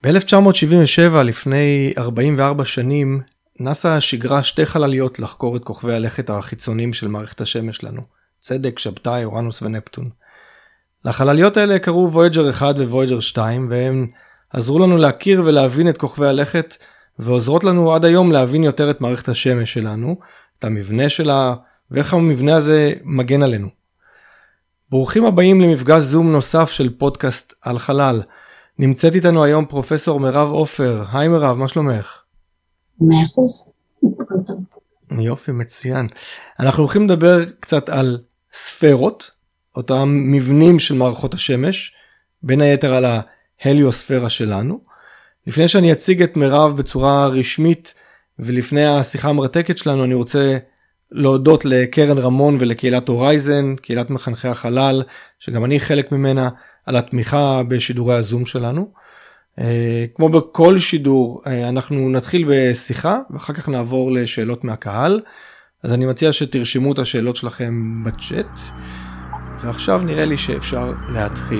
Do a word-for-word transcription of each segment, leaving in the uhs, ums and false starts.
ב-אלף תשע מאות שבעים ושבע, לפני ארבעים וארבע שנים, נאס"א שיגרה שתי חלליות לחקור את כוכבי הלכת החיצוניים של מערכת השמש שלנו, צדק, שבתאי, אורנוס ונפטון. לחלליות האלה קראו וויג'ר אחת וויג'ר שתיים, והם עזרו לנו להכיר ולהבין את כוכבי הלכת, ועוזרות לנו עד היום להבין יותר את מערכת השמש שלנו, את המבנה שלה, ואיך המבנה הזה מגן עלינו. ברוכים הבאים למפגש זום נוסף של פודקאסט על חלל. נמצאת איתנו היום פרופסור מירב עופר. היי מירב, מה שלומך? מאה אחוז. יופי, מצוין. אנחנו הולכים לדבר קצת על ספרות, אותם מבנים של מערכות השמש, בין היתר על ההליוספירה שלנו. לפני שאני אציג את מירב בצורה רשמית, ולפני השיחה המרתקת שלנו, אני רוצה להודות לקרן רמון ולקהילת הורייזן, קהילת מחנכי החלל, שגם אני חלק ממנה, על התמיכה בשידורי הזום שלנו. כמו בכל שידור, אנחנו נתחיל בשיחה, ואחר כך נעבור לשאלות מהקהל. אז אני מציע שתרשמו את השאלות שלכם בצ'אט, ועכשיו נראה לי שאפשר להתחיל.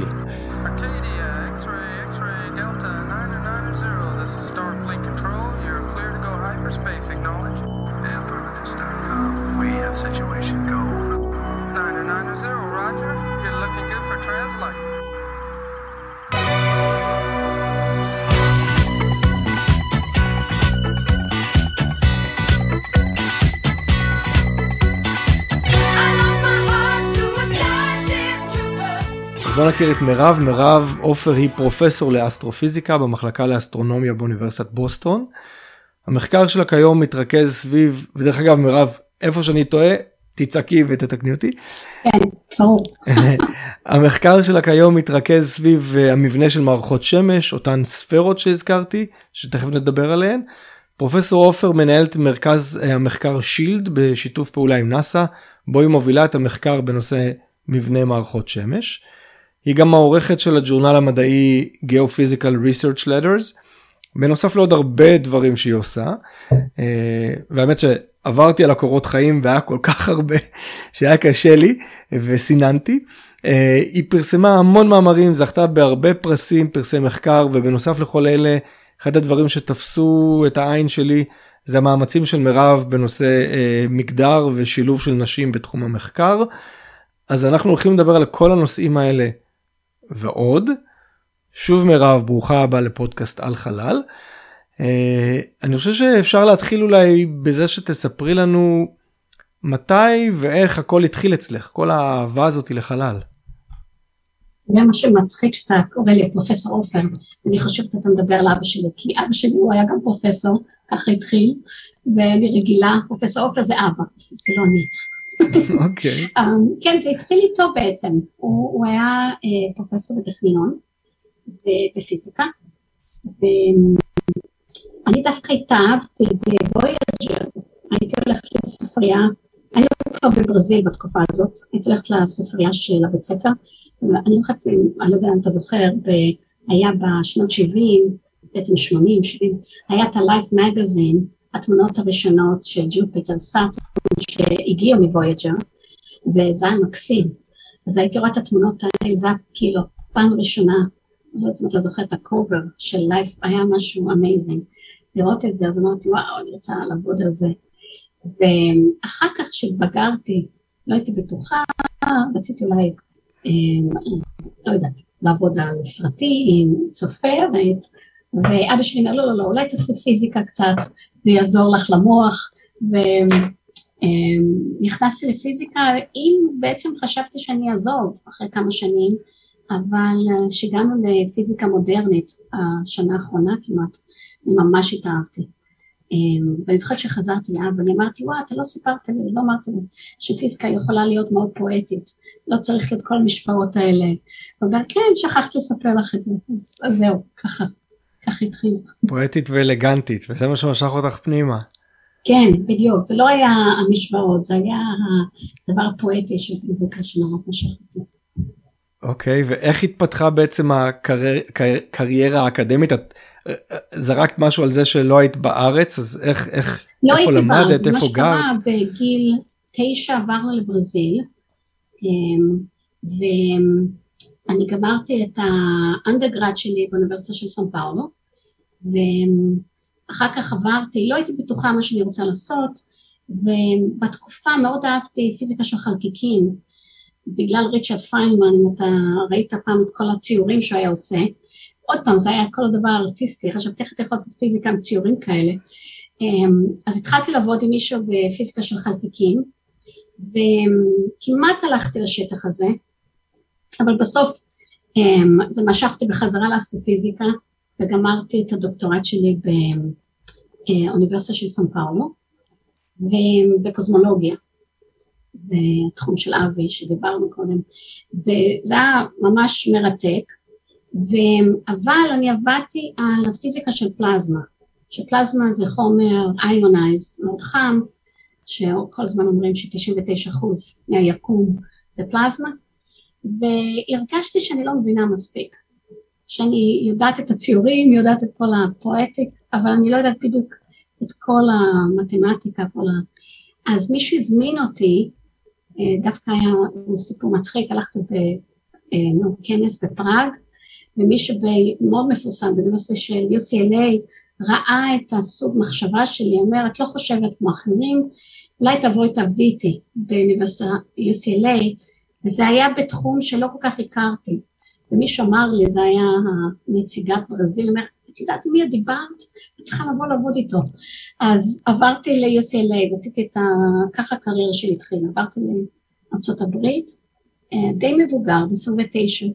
בוא נכיר את מירב. מירב עופר היא פרופסור לאסטרופיזיקה במחלקה לאסטרונומיה באוניברסיטת בוסטון. המחקר שלה כיום מתרכז סביב, ודרך אגב מירב, איפה שאני טועה, תצעקי ותתקני אותי. כן, ברור. המחקר שלה כיום מתרכז סביב המבנה של מערכות שמש, אותן ספרות שהזכרתי, שתכף נדבר עליהן. פרופסור עופר מנהלת מרכז המחקר שילד בשיתוף פעולה עם נאס"א, בו היא מובילה את המחקר בנושא מבנה מערכות שמש. היא גם העורכת של הג'ורנל המדעי Geophysical Research Letters, בנוסף לעוד הרבה דברים שהיא עושה, והאמת שעברתי על הקורות חיים והיה כל כך הרבה שהיה קשה לי וסיננתי. היא פרסמה המון מאמרים, זכתה בהרבה פרסים, פרסי מחקר, ובנוסף לכל אלה, אחד הדברים שתפסו את העין שלי, זה המאמצים של מירב בנושא מגדר ושילוב של נשים בתחום המחקר. אז אנחנו הולכים לדבר על כל הנושאים האלה ועוד. שוב מירב, ברוכה הבאה לפודקאסט על חלל. אני חושב שאפשר להתחיל אולי בזה שתספרי לנו מתי ואיך הכל התחיל אצלך, כל האהבה הזאת לחלל. זה מה שמצחיק שאתה קורא לי פרופסור עופר, אני חושבת שאתה מדבר לאבא שלי, כי אבא שלי הוא היה גם פרופסור, ככה התחיל, ואני רגילה, פרופסור עופר זה אבא, זה לא אני. אוקיי. כן, זה התחיל איתו בעצם, הוא היה פרופסור בטכניון, בפיזיקה, ואני דווקא התאהבתי בוויג'ר, הייתי הולכת לספרייה, הייתי כבר בברזיל בתקופה הזאת, הייתי הולכת לספרייה של הבית ספר, ואני זוכרת, אני לא יודע אם אתה זוכר, היה בשנות שבעים, בעצם שמונים, שבעים, היה את ה-Life Magazine, התמונות הראשונות של ג'ופיטר סאטורן שהגיעו מוויג'ר, וזה היה מקסים. אז הייתי רואה את התמונות האלה, זה היה כאילו פעם ראשונה, לא יודעת אם אתה זוכר את הקובר של לייף, היה משהו אמייזינג. לראות את זה, אז אמרתי, וואו, אני רוצה לעבוד על זה. ואחר כך שבגרתי, לא הייתי בטוחה, רציתי אולי, לא יודעת, לעבוד על סרטים, סופרת, ואבא שלי אומר, לא, לא, לא, אולי תעשה פיזיקה קצת, זה יעזור לך למוח, ונכנסתי לפיזיקה, אם בעצם חשבתי שאני אעזוב אחרי כמה שנים, אבל שהגענו לפיזיקה מודרנית, השנה האחרונה כמעט, אני ממש התאהבתי. ואני זוכרת שחזרתי לאבא, אני אמרתי, וואה, אתה לא סיפרת לי, לא אמרת לי, שפיזיקה יכולה להיות מאוד פואטית, לא צריך את כל המשפעות האלה. הוא אומר, כן, שכחת לספר לך את זה, אז זהו, ככה. כך התחיל. פואטית ואלגנטית, וזה מה שמשך אותך פנימה. כן, בדיוק, זה לא היה המשוואות, זה היה הדבר הפואטי של פיזיקה שנורא משך אותי. אוקיי, ואיך התפתחה בעצם הקריירה האקדמית? את זרקת משהו על זה שלא היית בארץ, אז איך, איך, לא איפה למדת, איפה גרת? מה שקרה בגיל תשע עברנו לברזיל, ואני גמרתי את האנדרגרד שלי באוניברסיטה של סן פאולו, ואחר כך עברתי, לא הייתי בטוחה מה שאני רוצה לעשות, ובתקופה מאוד אהבתי פיזיקה של חלקיקים, בגלל ריצ'רד פיינמן, אם אתה ראית פעם את כל הציורים שהוא היה עושה, עוד פעם, זה היה כל הדבר ארטיסטי, חשבתי איך אתה יכול לעשות פיזיקה עם ציורים כאלה, אז התחלתי לעבוד עם מישהו בפיזיקה של חלקיקים, וכמעט הלכתי לשטח הזה, אבל בסוף זה משך אותי בחזרה לאסטרופיזיקה, וגמרתי את הדוקטורט שלי באוניברסיטה של סן פאולו, ובקוסמולוגיה, זה התחום של אבי שדיברנו קודם, וזה היה ממש מרתק, אבל אני עבדתי על הפיזיקה של פלזמה, שפלזמה זה חומר איונייז מאוד חם, שכל הזמן אומרים ש-תשעים ותשעה אחוז מהיקום זה פלזמה, והרגשתי שאני לא מבינה מספיק, שאני יודעת את הציורים, יודעת את כל הפואטיק, אבל אני לא יודעת בדיוק את כל המתמטיקה, כל ה... אז מישהו הזמין אותי, דווקא היה סיפור מצחיק, הלכתי בכנס בפראג, ומישהו מאוד מפורסם באוניברסיטה של יו סי אל איי, ראה את הסוג מחשבה שלי, אומר, את לא חושבת כמו אחרים, אולי תבואי תעבדי איתי באוניברסיטה יו סי אל איי, וזה היה בתחום שלא כל כך הכרתי, ומישהו אמר לי, זה היה הנציגת ברזיל, אומר, את יודעת עם מי את דיברת? את צריכה לבוא לעבוד איתו. אז עברתי ל-יו סי אל איי, ועשיתי את ה... ככה הקריירה שלי התחילה, עברתי לארצות הברית, די מבוגר, ב-עשרים ותשע,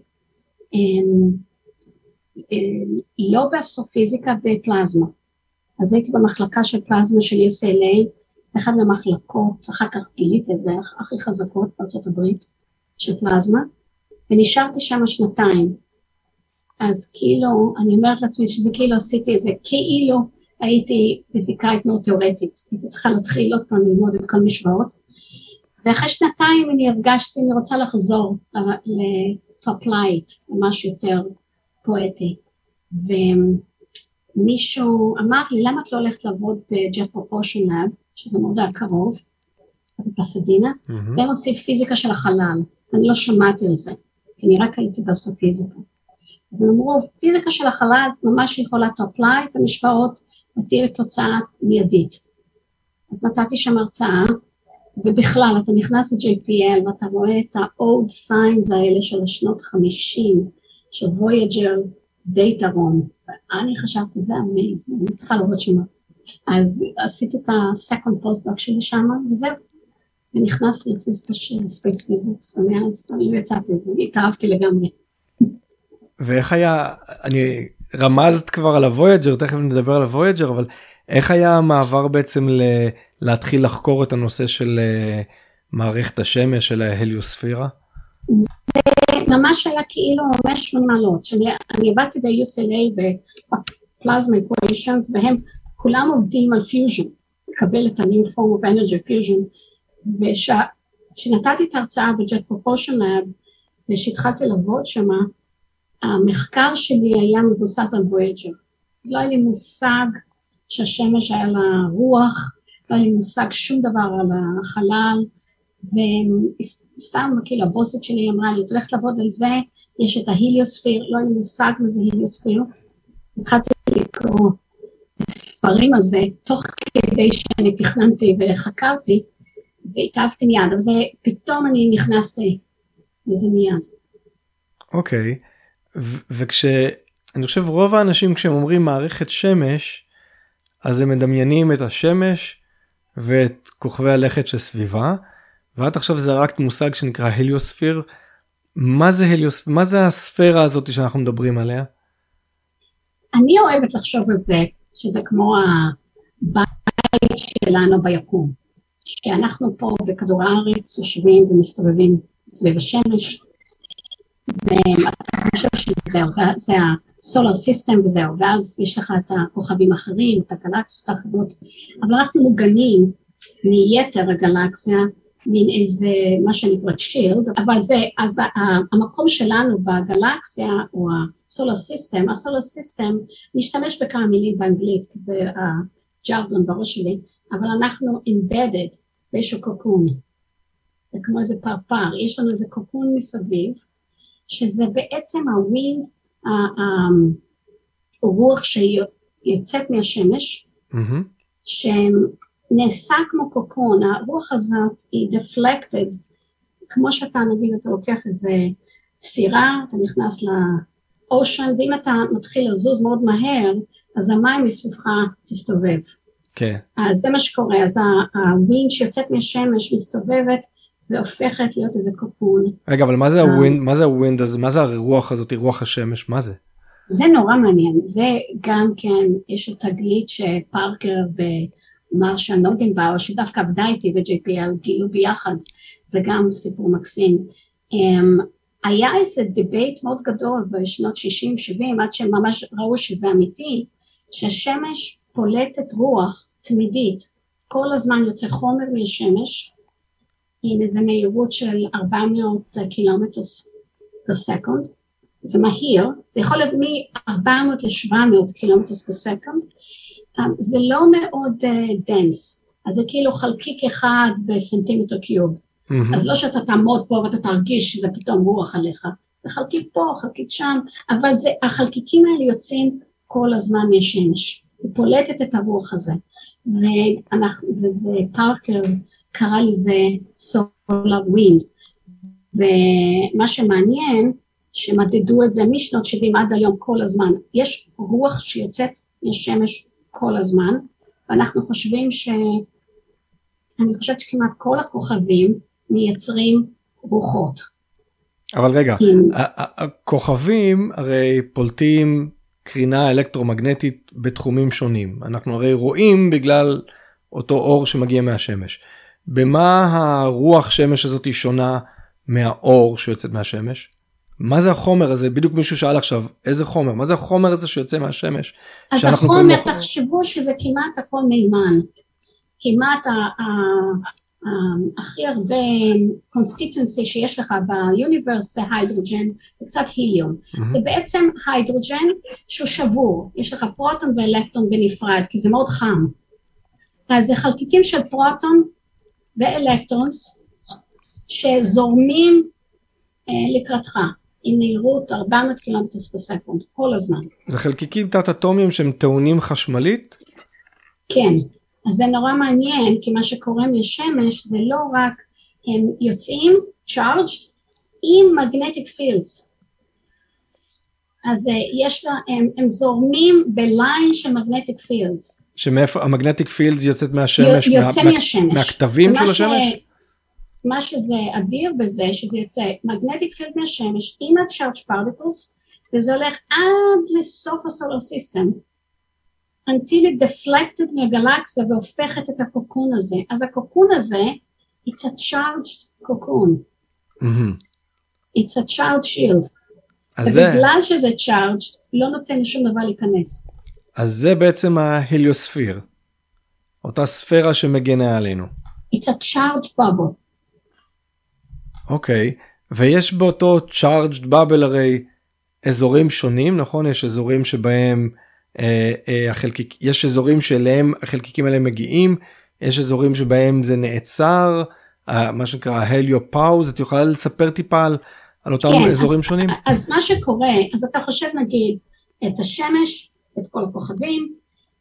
לא באסטרופיזיקה, בפלזמה. אז הייתי במחלקה של פלזמה של יו סי אל איי, זה אחד מהמחלקות, אחר כך גיליתי את זה, הכי חזקות בארצות הברית, של פלזמה, ונשארתי שם שנתיים. אז כאילו, אני אומרת לעצמי שזה כאילו עשיתי את זה, כאילו הייתי פיזיקאית מאוד תיאורטית, הייתי צריכה להתחיל עוד פעם ללמוד את כל משוואות, ואחרי שנתיים אני הרגשתי, אני רוצה לחזור ל-to-apply, למשהו יותר פואטי, ומישהו אמר לי, למה את לא הולכת לעבוד ב-Jet Propulsion Lab, שזה מאוד קרוב, בפסדינה, mm-hmm. והם עושים פיזיקה של החלל, אני לא שמעתי על זה, כי אני רק הייתי באסטרופיזיקה. אז הם אמרו, פיזיקה של החלל ממש יכולה to-apply את המשוואות, ותהיה תוצאה מיידית. אז נתתי שם הרצאה, ובכלל, אתה נכנס ל-ג'יי פי אל, ואתה רואה את ה-old signs האלה של השנות חמישים, של Voyager Data Room, ואני חשבתי, זה amazing, אני צריכה לראות שמה. אז עשיתי את ה-second postdoc שלי שם, וזהו. ונכנס לפיזיקה של Space Physics, ומאז לא יצאתי את זה, התאהבתי לגמרי. ואיך היה, אני רמזת כבר על הוויג'ר, תכף נדבר על הוויג'ר, אבל איך היה המעבר בעצם ל, להתחיל לחקור את הנושא של מערכת השמש, של ההליוספירה? זה ממש היה כאילו מאה ושמונים מעלות, שאני עבדתי ב-יו סי אל איי בפלזמה equations, והם כולם עובדים על פיוז'ן, לקבל את ה-new form of energy fusion, וכשנתתי את ההרצאה ב-Jet Propulsion Lab, ושהתחלתי לעבוד שמה, המחקר שלי היה מבוסס על Voyager. לא היה לי מושג שהשמש היה לה רוח, לא היה לי מושג שום דבר על החלל, וסתם כאילו הבוסית שלי אמרה לי, את הולכת לעבוד על זה, יש את ההליוספיר, לא היה לי מושג מזה הליוספיר, התחלתי לקרוא ספרים על זה, תוך כדי שאני תכננתי וחקרתי, והתאהבתי מיד, אבל זה, פתאום אני נכנסתי לזה מיד. אוקיי, וכש, אני חושב רוב האנשים כשהם אומרים מערכת שמש, אז הם מדמיינים את השמש ואת כוכבי הלכת שסביבה, ועד עכשיו זרקת מושג שנקרא הליוספיר. מה זה הליוספיר? מה זה הספירה הזאת שאנחנו מדברים עליה? אני אוהבת לחשוב על זה, שזה כמו הבית שלנו ביקום. שאנחנו פה בכדור הארץ יושבים ומסתובבים סביב השמש, ואני חושב שזהו, זה, זה הסולר סיסטם וזהו, ואז יש לך את הכוכבים האחרים, את הגלקסיות האחרות, אבל אנחנו מוגנים מיתר הגלקסיה, מין איזה, מה שנקרא שילד, אבל זה, אז המקום שלנו בגלקסיה, או הסולר סיסטם, הסולר סיסטם, נשתמש בכמה מילים באנגלית, כי זה הג'ארגון בראש שלי, אבל אנחנו embedded באיזשהו קוקון, זה כמו איזה פרפר, יש לנו איזה קוקון מסביב, שזה בעצם הווינד, הרוח יוצאת מהשמש, Mm-hmm. שנעשה כמו קוקון, הרוח הזאת היא deflected, כמו שאתה נגיד, אתה לוקח איזה סירה, אתה נכנס לאושן, ואם אתה מתחיל לזוז מאוד מהר, אז המים מסביבך תסתובב. כן. Okay. אז זה מה שקורה, אז הווינד שיוצאת מהשמש מסתובבת, והופכת להיות איזה קוקון. רגע, אבל מה זה הווינד, מה זה הווינד הזה, מה זה הרוח הזאת, רוח השמש, מה זה? זה נורא מעניין, זה גם כן, יש את תגלית שפארקר ומרשה נוגנבאואר, שדווקא עבדה איתי ב-ג'יי פי אל, גילו ביחד, זה גם סיפור מקסים. Um, היה איזה דיבייט מאוד גדול בשנות שישים שבעים, עד שממש ראו שזה אמיתי, שהשמש פולטת רוח תמידית, כל הזמן יוצא חומר מהשמש, עם איזו מהירות של ארבע מאות קילומטר פר סקונד, זה מהיר, זה יכול להיות מ-ארבע מאות ל-שבע מאות קילומטר פר סקונד, זה לא מאוד דנס, אז זה כאילו חלקיק אחד בסנטימטר קיוב, mm-hmm. אז לא שאתה תעמוד פה ואתה תרגיש שזה פתאום רוח עליך, זה חלקיק פה, חלקיק שם, אבל זה, החלקיקים האלה יוצאים כל הזמן מהשמש, היא פולטת את הרוח הזה, ואנחנו, וזה פארקר קרא לזה סולר ווינד, ומה שמעניין, שמדדו את זה משנות שבעים עד היום כל הזמן, יש רוח שיוצאת מהשמש כל הזמן, ואנחנו חושבים ש... אני חושבת שכמעט כל הכוכבים מייצרים רוחות. אבל רגע, הכוכבים הרי פולטים קרינה אלקטרומגנטית בתחומים שונים, אנחנו הרי רואים בגלל אותו אור שמגיע מהשמש. במה הרוח שמש הזאת היא שונה מהאור שיוצאת מהשמש? מה זה החומר הזה? בדיוק מישהו שאל עכשיו, איזה חומר? מה זה החומר הזה שיוצא מהשמש? אז החומר, תחשבו שזה כמעט הכל מימן. כמעט הכי הרבה קונסטיטואנסי שיש לך ביוניברס זה היידרוג'ן וקצת היליום. זה בעצם היידרוג'ן שהוא שבור. יש לך פרוטון ואלקטרון בנפרד, כי זה מאוד חם. אז זה חלקיקים של פרוטון ואלקטרונס שזורמים לקראתך. עם מהירות ארבע מאות קילומטר פר סקונד, כל הזמן. זה חלקיקים תת-אטומיים שהם טעונים חשמלית? כן, אז זה נורא מעניין, כי מה שקורה מהשמש זה לא רק, הם יוצאים charged עם magnetic fields. אז יש לה, הם, הם זורמים בליין של magnetic fields. שמאיפה, המagnetic fields יוצאת מהשמש? יוצא מה, מהשמש. מהכתבים של השמש? ש... מה שזה אדיר בזה, שזה יוצא magnetic field מהשמש, עם ה-charged particles, וזה הולך עד לסוף הסולר סיסטם, until it deflected מהגלקסיה, והופכת את הקוקון הזה. אז הקוקון הזה, it's a charged cocoon. Mm-hmm. It's a charged shield. ובגלל זה... שזה charged, לא נותן לשום דבר להיכנס. אז זה בעצם ההליוספיר, אותה ספירה שמגנה עלינו. It's a charged bubble. אוקיי, ויש באותו charged bubble הרי אזורים שונים, נכון? יש אזורים שבהם אה, אה, החלקיק, יש אזורים שאליהם החלקיקים האלה מגיעים, יש אזורים שבהם זה נעצר, אה, מה שנקרא הליופאוז, את יכולה לספר טיפה על, על אותם כן, אזורים אז, שונים? אז מה שקורה, אז אתה חושב נגיד את השמש, את כל הכוכבים,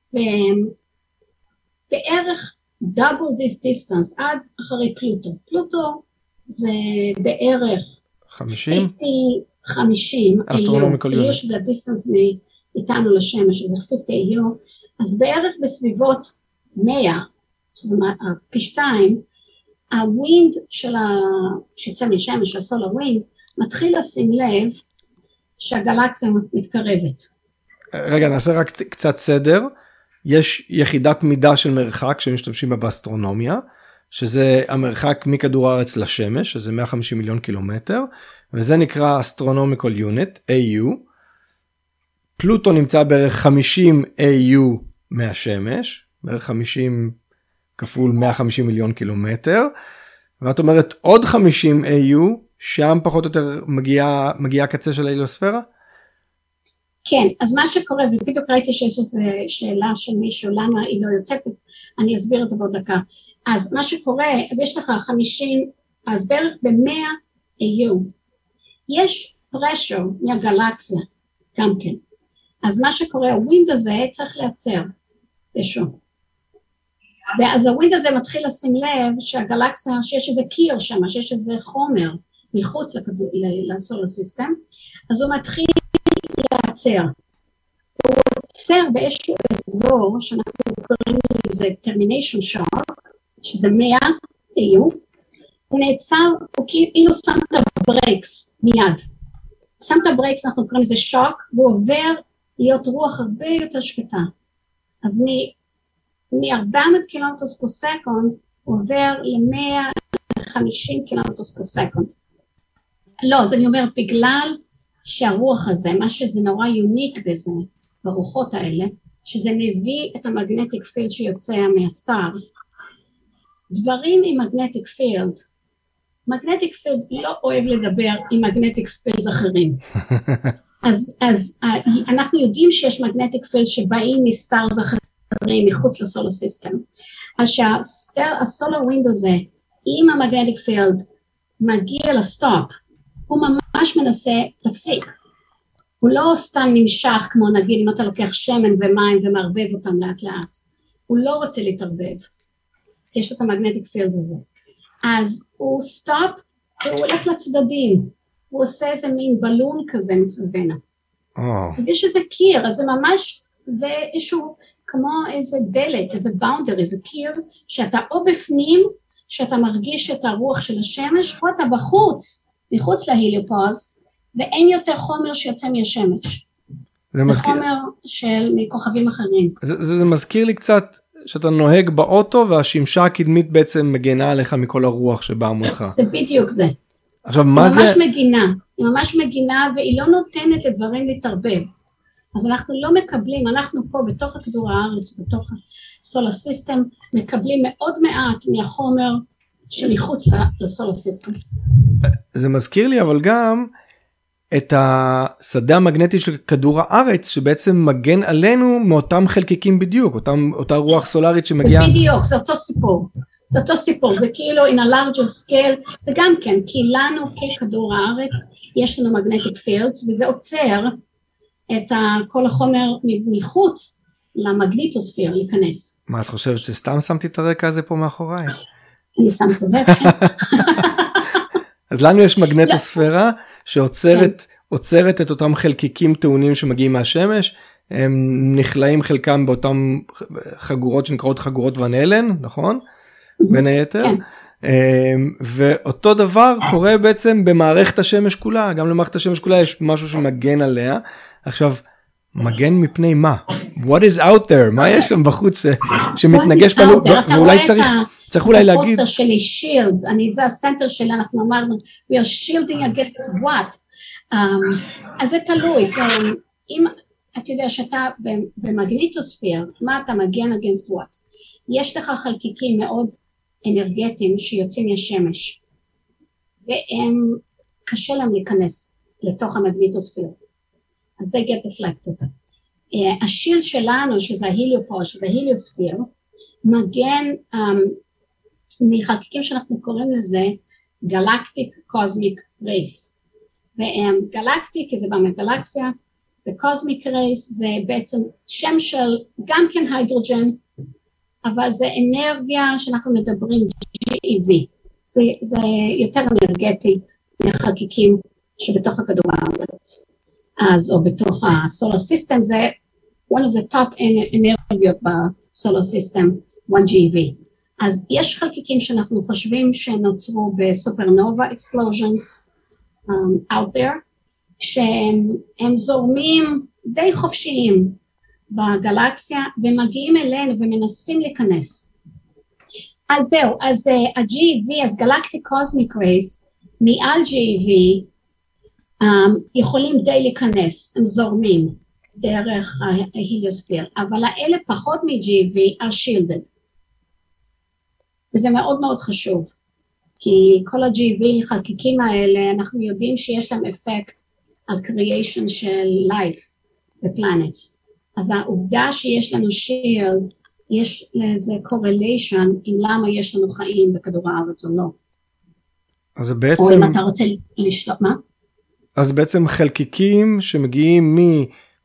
ובערך double this distance עד אחרי פלוטו. פלוטו זה בערך חמישים? חמישים אסטרונומיקל יוניט. יש את הדיסטנס מאיתנו לשמש, שזה חמישים איו, אז בערך בסביבות מאה, שזה פי שתיים, הווינד של ה... שיצא משמש, הסולר ווינד, מתחיל לשים לב שהגלקסיה מתקרבת. רגע, נעשה רק קצת סדר. יש יחידת מידה של מרחק שמשתמשים בה באסטרונומיה, שזה המרחק מכדור הארץ לשמש, שזה מאה וחמישים מיליון קילומטר, וזה נקרא Astronomical Unit, איי יו. פלוטו נמצא בערך חמישים איי יו מהשמש, בערך חמישים כפול מאה וחמישים מיליון קילומטר, ואת אומרת עוד חמישים איי יו, שם פחות או יותר מגיעה, מגיעה הקצה של ההליוספירה? כן, אז מה שקורה, ובדיוק ראיתי שיש איזו שאלה של מישהו, למה היא לא יוצאת, אני אסביר את זה בעוד דקה. אז מה שקורה, אז יש לך חמישים, אז בערך ב-מאה איי יו, יש פרשר מהגלקסיה, גם כן, אז מה שקורה, הווינד הזה צריך לייצר איזשהו. ואז הווינד הזה מתחיל לשים לב שהגלקסיה, שיש איזה קיר שם, שיש איזה חומר מחוץ לסולר סיסטם, אז הוא מתחיל לייצר. הוא יוצר באיזשהו אזור, שאנחנו קוראים לזה termination shock, שזה מאה איו, הוא נעצר, הוא כאילו שם את הברקס מיד. שם את הברקס, אנחנו קוראים לזה שוק, והוא עובר להיות רוח הרבה יותר שקטה. אז מ-ארבע מאות קילומטר פר סקונד, הוא עובר ל-מאה וחמישים קילומטר פר סקונד. לא, אז אני אומרת, בגלל שהרוח הזה, מה שזה נורא יוניק בזה, ברוחות האלה, שזה מביא את המגנטיק פילד שיוצא מהסטאר. דברים עם מגנטיק פילד, מגנטיק פילד לא אוהב לדבר עם מגנטיק פילד אחרים. אז, אז אנחנו יודעים שיש מגנטיק פילד שבאים מסטארס אחרים מחוץ לסולר סיסטם. אז שהסולר ווינד הזה, אם המגנטיק פילד מגיע לסטופ, הוא ממש מנסה להפסיק. הוא לא סתם נמשך, כמו נגיד אם אתה לוקח שמן ומים ומערבב אותם לאט לאט. הוא לא רוצה להתערבב. יש את המגנטיק פילד הזה. אז הוא סטופ, והוא הולך לצדדים. הוא עושה איזה מין בלון כזה מסביבנו. Oh. אז יש איזה קיר, אז זה ממש, זה איזשהו, כמו איזה דלת, איזה באונדר, איזה קיר, שאתה או בפנים, שאתה מרגיש את הרוח של השמש, או אתה בחוץ, מחוץ להיליופוז, ואין יותר חומר שיוצא מהשמש. זה מזכיר... חומר של מכוכבים אחרים. זה, זה, זה מזכיר לי קצת, שאתה נוהג באוטו, והשמשה הקדמית בעצם מגנה עליך מכל הרוח שבאה מולך. זה בדיוק זה. עכשיו, מה זה... היא ממש מגינה, היא ממש מגינה, והיא לא נותנת לדברים להתערבב. אז אנחנו לא מקבלים, אנחנו פה בתוך הכדור הארץ, בתוך הסולר סיסטם, מקבלים מאוד מעט מהחומר שמחוץ לסולר סיסטם. זה מזכיר לי, אבל גם את השדה המגנטי של כדור הארץ, שבעצם מגן עלינו מאותם חלקיקים בדיוק, אותם, אותה רוח סולרית שמגיעה... זה בדיוק, זה אותו סיפור. זה אותו סיפור, זה כאילו in a larger scale, זה גם כן, כי לנו ככדור הארץ, יש לנו magnetic fields, וזה עוצר את כל החומר מחוץ למגנטוספיר להיכנס. מה, את חושבת שסתם שמתי את הרקע הזה פה מאחוריי? אני שמת את זה. אז לנו יש מגנטוספירה שעוצרת עוצרת את אותם חלקיקים טעונים שמגיעים מהשמש, הם נכלאים חלקם באותם חגורות שנקראות חגורות ון אלן, נכון? בין היתר. ואותו דבר קורה בעצם במערכת השמש כולה, גם למערכת השמש כולה יש משהו שמגן עליה. עכשיו, מגן מפני מה? What is out there? מה יש שם בחוץ שמתנגש בנו? ואולי צריך, צריך אולי להגיד... הפוסטר שלי שילד, אני, זה הסנטר שלי, אנחנו אמרנו, we are shielding against what? אז זה תלוי, אם את יודע שאתה במגנטוספיר, מה אתה מגן against what? יש לך חלקיקים מאוד אנרגטיים שיוצאים מהשמש, והם קשה להם להיכנס לתוך המגנטוספיר. אז זה get deflected. Uh, השיל שלנו, שזה ההיליופוז, שזה ההיליוספיר, מגן um, מחלקיקים שאנחנו קוראים לזה גלקטיק קוסמיק רייס. וגלקטיק זה בא מגלקסיה, וקוסמיק רייס זה בעצם שם של גם כן היידרוג'ן, אבל זה אנרגיה שאנחנו מדברים ג'י אי וי. זה, זה יותר אנרגטי מחלקיקים שבתוך הכדור הארץ. אז או בתוך הסולר סיסטם, זה one of the top אנרגיות בסולר סיסטם, one ג'י אי וי. אז יש חלקיקים שאנחנו חושבים שנוצרו בסופרנובה explosions um, out there, שהם זורמים די חופשיים בגלקסיה, ומגיעים אלינו ומנסים להיכנס. אז זהו, אז ה-ג'י אי וי, אז גלקטיק קוסמיק רייס, מעל ג'י אי וי, Um, יכולים די להיכנס, הם זורמים דרך ההיליוספיר, אבל האלה פחות מ-ג'י אי וי are shielded. וזה מאוד מאוד חשוב, כי כל ה-ג'י אי וי חלקיקים האלה, אנחנו יודעים שיש להם אפקט על creation של life בפלנט. אז העובדה שיש לנו shield, יש לזה correlation עם למה יש לנו חיים בכדור הארץ או לא. אז בעצם... או אם אתה רוצה לשלוט, מה? אז בעצם חלקיקים שמגיעים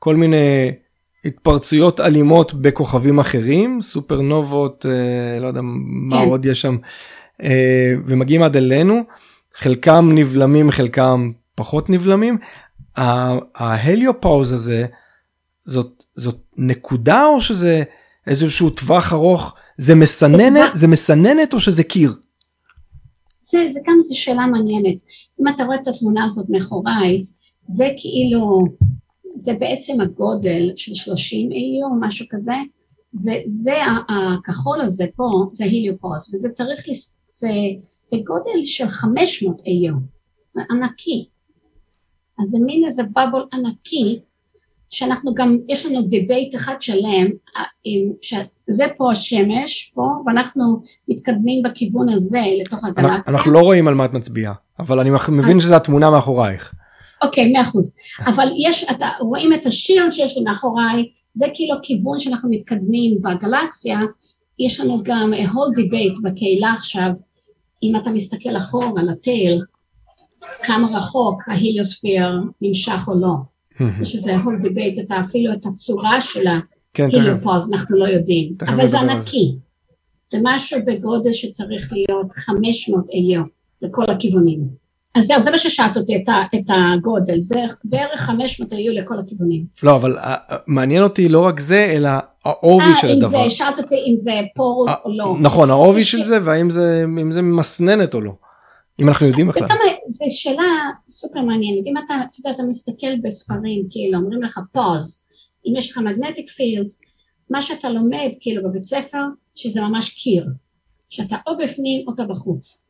כל מיני התפרצויות אלימות בכוכבים אחרים, סופרנובות, לא יודע מה כן. עוד יש שם, ומגיעים עד אלינו, חלקם נבלמים, חלקם פחות נבלמים. ההליופאוז הזה, זאת, זאת נקודה או שזה איזשהו טווח ארוך, זה מסננת, זה מסננת או שזה קיר? זה, זה גם זו שאלה מעניינת. אם אתה רואה את התמונה הזאת מאחוריי, זה כאילו, זה בעצם הגודל של שלושים איו או משהו כזה, וזה הכחול הזה פה, זה הליופאוז, וזה צריך, זה בגודל של חמש מאות איו, ענקי. אז זה מין איזה בבל ענקי, שאנחנו גם, יש לנו דיבייט אחד שלם, שזה פה השמש, פה, ואנחנו מתקדמים בכיוון הזה לתוך הגלקסיה. אנחנו לא רואים על מה את מצביעה, אבל אני מבין שזו התמונה מאחורייך. אוקיי, מאה אחוז. אבל יש, אתה רואים את השיר שיש לי מאחוריי, זה כאילו כיוון שאנחנו מתקדמים בגלקסיה, יש לנו גם whole debate בקהילה עכשיו, אם אתה מסתכל אחורה על הטייל, כמה רחוק ההליוספיר נמשך או לא. יש איזה whole debate, אתה אפילו את הצורה של ההליופאוז, אנחנו לא יודעים. אבל זה ענקי. זה משהו בגודל שצריך להיות חמש מאות איו לכל הכיוונים. אז זהו, זה מה ששאלת אותי, את הגודל, זה בערך חמש מאות איו לכל הכיוונים. לא, אבל מעניין אותי לא רק זה, אלא העובי של הדבר. אם זה, שאלת אותי אם זה פורוס או לא. נכון, העובי של זה, והאם זה מסננת או לא. אם אנחנו יודעים בכלל. זה שאלה סופר מעניינת. אם אתה, אתה, אתה מסתכל בספרים, כאילו, אומרים לך פוז, אם יש לך magnetic fields, מה שאתה לומד, כאילו, בבית ספר, שזה ממש קיר, שאתה או בפנים או אתה בחוץ.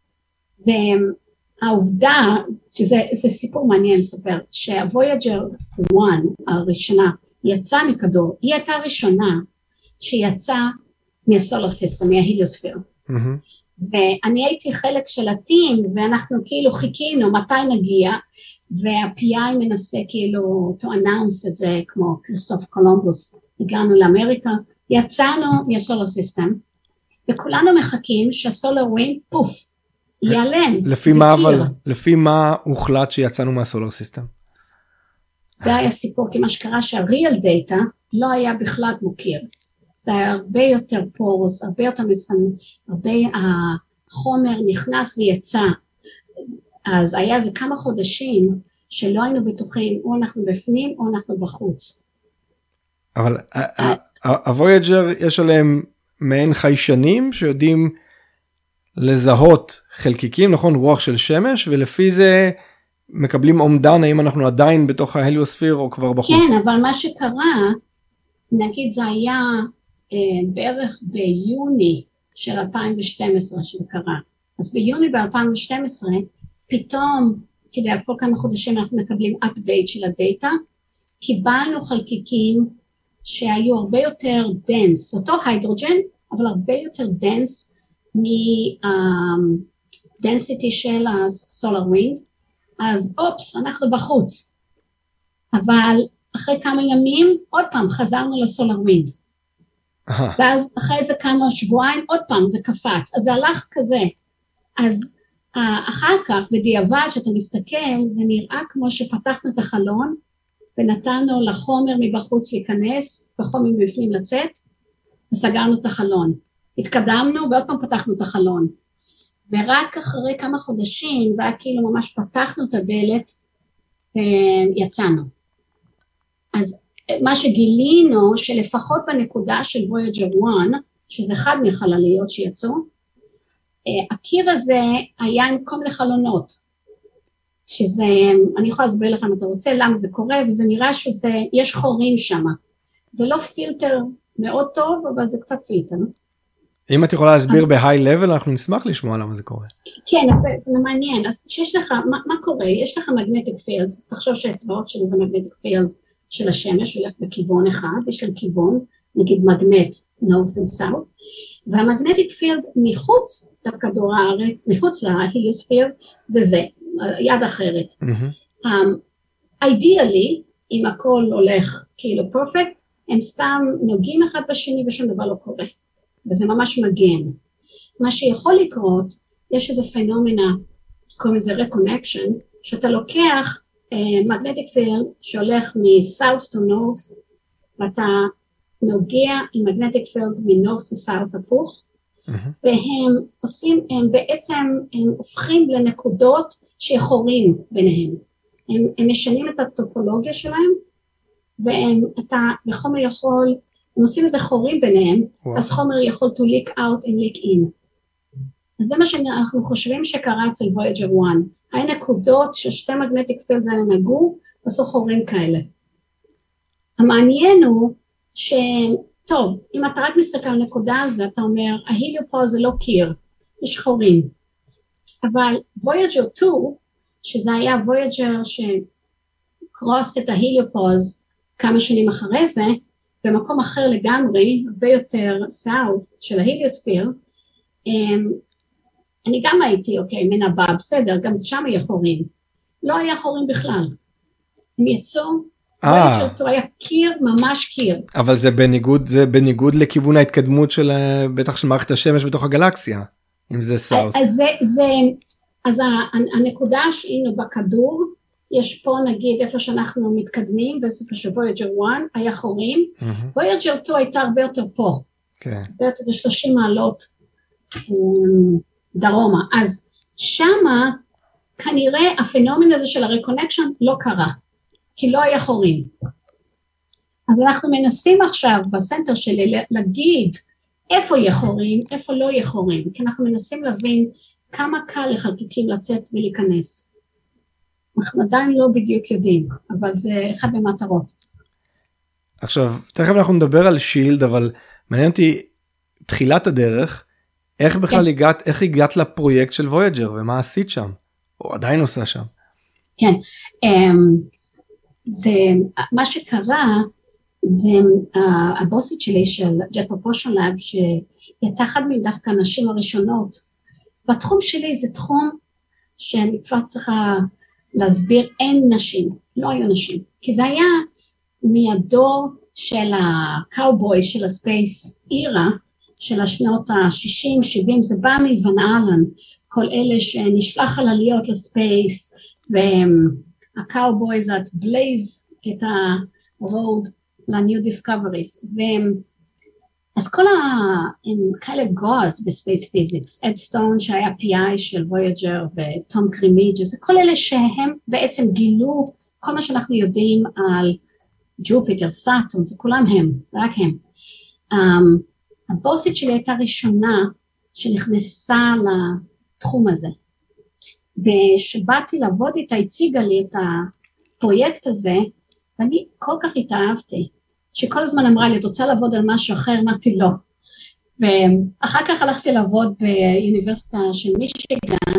והעובדה, שזה זה סיפור מעניין לספר, שהוויג'ר אחת הראשונה יצאה מכדור, היא הייתה הראשונה שיצאה מהסולר סיסטם, מההליוספיר. ואני הייתי חלק של הטים, ואנחנו כאילו חיכינו מתי נגיע, וה-פי איי מנסה כאילו to announce את זה, כמו כריסטוף קולומבוס, הגענו לאמריקה, יצאנו מהסולר סיסטם, וכולנו מחכים שהסולר ווינד, פוף, ייעלם. לפי מה אבל, לפי מה הוחלט שיצאנו מהסולר סיסטם? זה היה סיפור, כי מה שקרה שהריאל דאטה לא היה בכלל מוכיר. זה היה הרבה יותר פורוס, הרבה יותר מסנן, הרבה החומר נכנס ויצא. אז היה זה כמה חודשים שלא היינו בטוחים, או אנחנו בפנים או אנחנו בחוץ. אבל הוויג'ר יש עליהם מעין חיישנים שיודעים לזהות חלקיקים, נכון, רוח של שמש, ולפי זה מקבלים אומדן האם אנחנו עדיין בתוך ההליוספיר או כבר בחוץ. כן, אבל מה שקרה, נגיד זה היה אה, בערך ביוני של אלפיים ושתים עשרה שזה קרה. אז ביוני ב-אלפיים ושתים עשרה, פתאום, כדי כל כמה חודשים אנחנו מקבלים update של הדאטה, קיבלנו חלקיקים שהיו הרבה יותר דנס, אותו היידרוג'ן, אבל הרבה יותר דנס מדנסיטי של הסולר ווינד, אז אופס, אנחנו בחוץ. אבל אחרי כמה ימים, עוד פעם חזרנו לסולר ווינד. ואז אחרי זה כמה שבועיים, עוד פעם זה קפץ. אז זה הלך כזה. אז אחר כך, בדיעבד, שאתה מסתכל, זה נראה כמו שפתחנו את החלון, ונתנו לחומר מבחוץ להיכנס, וחומר מבפנים לצאת, וסגרנו את החלון. התקדמנו, ועוד פעם פתחנו את החלון. ורק אחרי כמה חודשים, זה היה כאילו ממש פתחנו את הדלת, ויצאנו. אז מה שגילינו, שלפחות בנקודה של וויג'ר אחת, שזה אחד מחלליות שיצאו, הקיר הזה היה עם כל מיני חלונות, שזה, אני יכולה להסביר לכם אם אתה רוצה, למה זה קורה, וזה נראה שזה, יש חורים שם. זה לא פילטר מאוד טוב, אבל זה קצת פילטר. אם את יכולה להסביר בהיי לבל, אנחנו נשמח לשמוע למה זה קורה. כן, אז זה, זה מעניין. אז שיש לך, מה, מה קורה? יש לך magnetic field, אז תחשוב שהאצבעות שלי זה magnetic field של השמש, הולך בכיוון אחד, יש להם כיוון, נגיד מגנט, north and south, והמגנטיק פילד מחוץ לכדור הארץ, מחוץ להליוספיר, זה זה, יד אחרת. אידיאלי, אם הכל הולך כאילו פרפקט, הם סתם נוגעים אחד בשני ושום דבר לא קורה. וזה ממש מגן. מה שיכול לקרות, יש איזה פנומנה, קוראים לזה רקונקשן, שאתה לוקח magnetic field שהולך מ-south to north, ואתה נוגע עם magnetic field מ-north to south הפוך, והם עושים, הם בעצם, הם הופכים לנקודות שחורים ביניהם. הם, הם משנים את הטופולוגיה שלהם, והם, אתה בחומר יכול, הם עושים איזה חורים ביניהם, וואו. אז חומר יכול to leak out and leak in. אז זה מה שאנחנו חושבים שקרה אצל Voyager אחת. היה נקודות ששתי magnetic fields האלה נגעו, ועשו חורים כאלה. המעניין הוא ש... טוב, אם אתה רק מסתכל על נקודה הזו, אתה אומר, ההליופוז זה לא קיר, יש חורים. אבל Voyager שתיים, שזה היה Voyager שקרוסט את ההליופוז כמה שנים אחרי זה, במקום אחר לגמרי, הרבה יותר סאוס של ההליוספיר, אני גם הייתי, אוקיי, מנבא, בסדר, גם שם היה חורים. לא היה חורים בכלל. הם יצאו, Voyager היה קיר, ממש קיר. אבל זה בניגוד, זה בניגוד לכיוון ההתקדמות של, בטח של מערכת השמש בתוך הגלקסיה, אם זה סאוס. אז זה, זה, אז הנקודה שהיינו בכדור, יש פה נגיד איפה שאנחנו מתקדמים, בסופו של Voyager אחת היה חורים, Voyager שתיים הייתה הרבה יותר פה. כן. הרבה יותר שלושים מעלות דרומה. אז שמה, כנראה הפנומן הזה של הרקונקשן לא קרה. כי לא היה חורים. אז אנחנו מנסים עכשיו בסנטר שלי להגיד איפה יהיה חורים, איפה לא יהיה חורים, כי אנחנו מנסים להבין כמה קל לחלקיקים לצאת ולהיכנס. אנחנו עדיין לא בדיוק יודעים, אבל זה אחד במטרות. עכשיו, תכף אנחנו נדבר על שילד, אבל מעניין אותי תחילת הדרך, איך בכלל כן. הגעת, איך הגעת לפרויקט של Voyager, ומה עשית שם? או עדיין עושה שם? כן, um, זה, מה שקרה, זה uh, הבוסית שלי של Jet Propulsion Lab, שהיא הייתה אחד מדווקא הנשים הראשונות. בתחום שלי זה תחום שאני כבר צריכה להסביר, אין נשים, לא היו נשים. כי זה היה מהדור של הקאובוי של הספייס אירה, של השנות ה-שישים שבעים, זה בא מוון אלן, כל אלה שנשלח על עליות לספייס, והם... הקאובויז את בלייז את הרוד לניו דיסקאבריז, אז כל כאלה גוז בספייס פיזיקס, אד סטון שהיה פי איי של Voyager וטום קרימיג', זה כל אלה שהם בעצם גילו כל מה שאנחנו יודעים על ג'ופיטר, סאטון, זה כולם הם, רק הם. Um, הבוסית שלי הייתה ראשונה שנכנסה לתחום הזה, ושבאתי לעבוד איתה, הציגה לי את הפרויקט הזה, ואני כל כך התאהבתי, שכל הזמן אמרה לי, את רוצה לעבוד על משהו אחר? אמרתי לא. ואחר כך הלכתי לעבוד באוניברסיטה של מישיגן,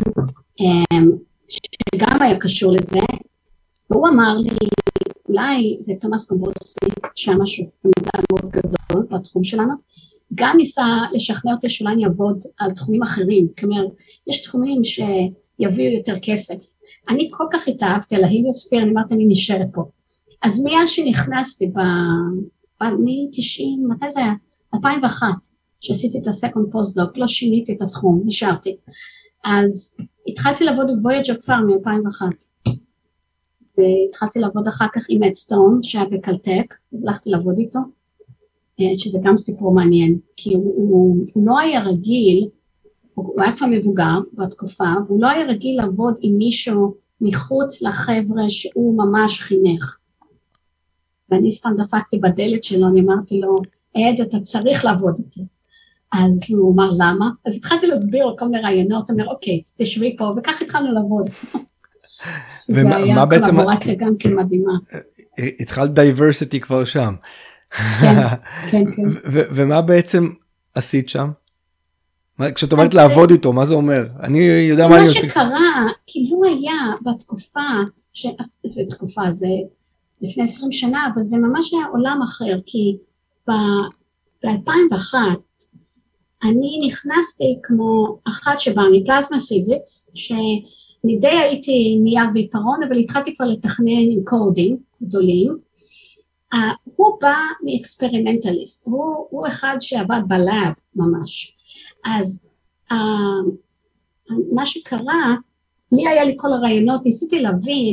שגם היה קשור לזה, והוא אמר לי, אולי זה תומאס קומבוסי, שהיה משהו מאוד גדול בתחום שלנו, גם ניסה לשכנע אותי שאולי אני אעבוד על תחומים אחרים, כלומר, יש תחומים ש... יביאו יותר כסף. אני כל כך התאהבתי על ההליוספיר, אני אמרתי, אני נשארת פה. אז מאז שנכנסתי מ-תשעים, מתי זה היה? אלפיים ואחת, שעשיתי את הסקונד פוסט-דוק, לא שיניתי את התחום, נשארתי. אז התחלתי לעבוד בוויג'ר כבר מ-אלפיים ואחת. והתחלתי לעבוד אחר כך עם אדסטון, שהיה בקלטק, אז הלכתי לעבוד איתו, שזה גם סיפור מעניין, כי הוא, הוא, הוא לא היה רגיל, הוא היה כבר מבוגר בתקופה, והוא לא היה רגיל לעבוד עם מישהו מחוץ לחבר'ה שהוא ממש חינך. ואני סתם דפקתי בדלת שלו, אני אמרתי לו, עד, אתה צריך לעבוד איתי. אז הוא אמר, למה? אז התחלתי להסביר לו כל מיני רעיונות, הוא אומר, אוקיי, תשבי פה, וכך התחלנו לעבוד. זה היה קולבורציה גם כמדהימה. התחלת דייברסיטי כבר שם. כן, כן, כן. ומה בעצם עשית שם? כשאת אומרת לעבוד איתו, מה זה אומר? אני יודע מה אני עושה. מה שקרה, כאילו היה בתקופה, זה תקופה, זה לפני עשרים שנה, אבל זה ממש היה עולם אחר, כי ב-אלפיים ואחת, אני נכנסתי כמו אחת שבאה מפלזמה פיזיקס, שאני די הייתי נייר ועיפרון, אבל התחלתי כבר לתכנן עם קודים גדולים. הוא בא מאקספרימנטליסט, הוא אחד שעבד בלאב ממש. אז uh, מה שקרה, לי היה לי כל הרעיונות, ניסיתי להבין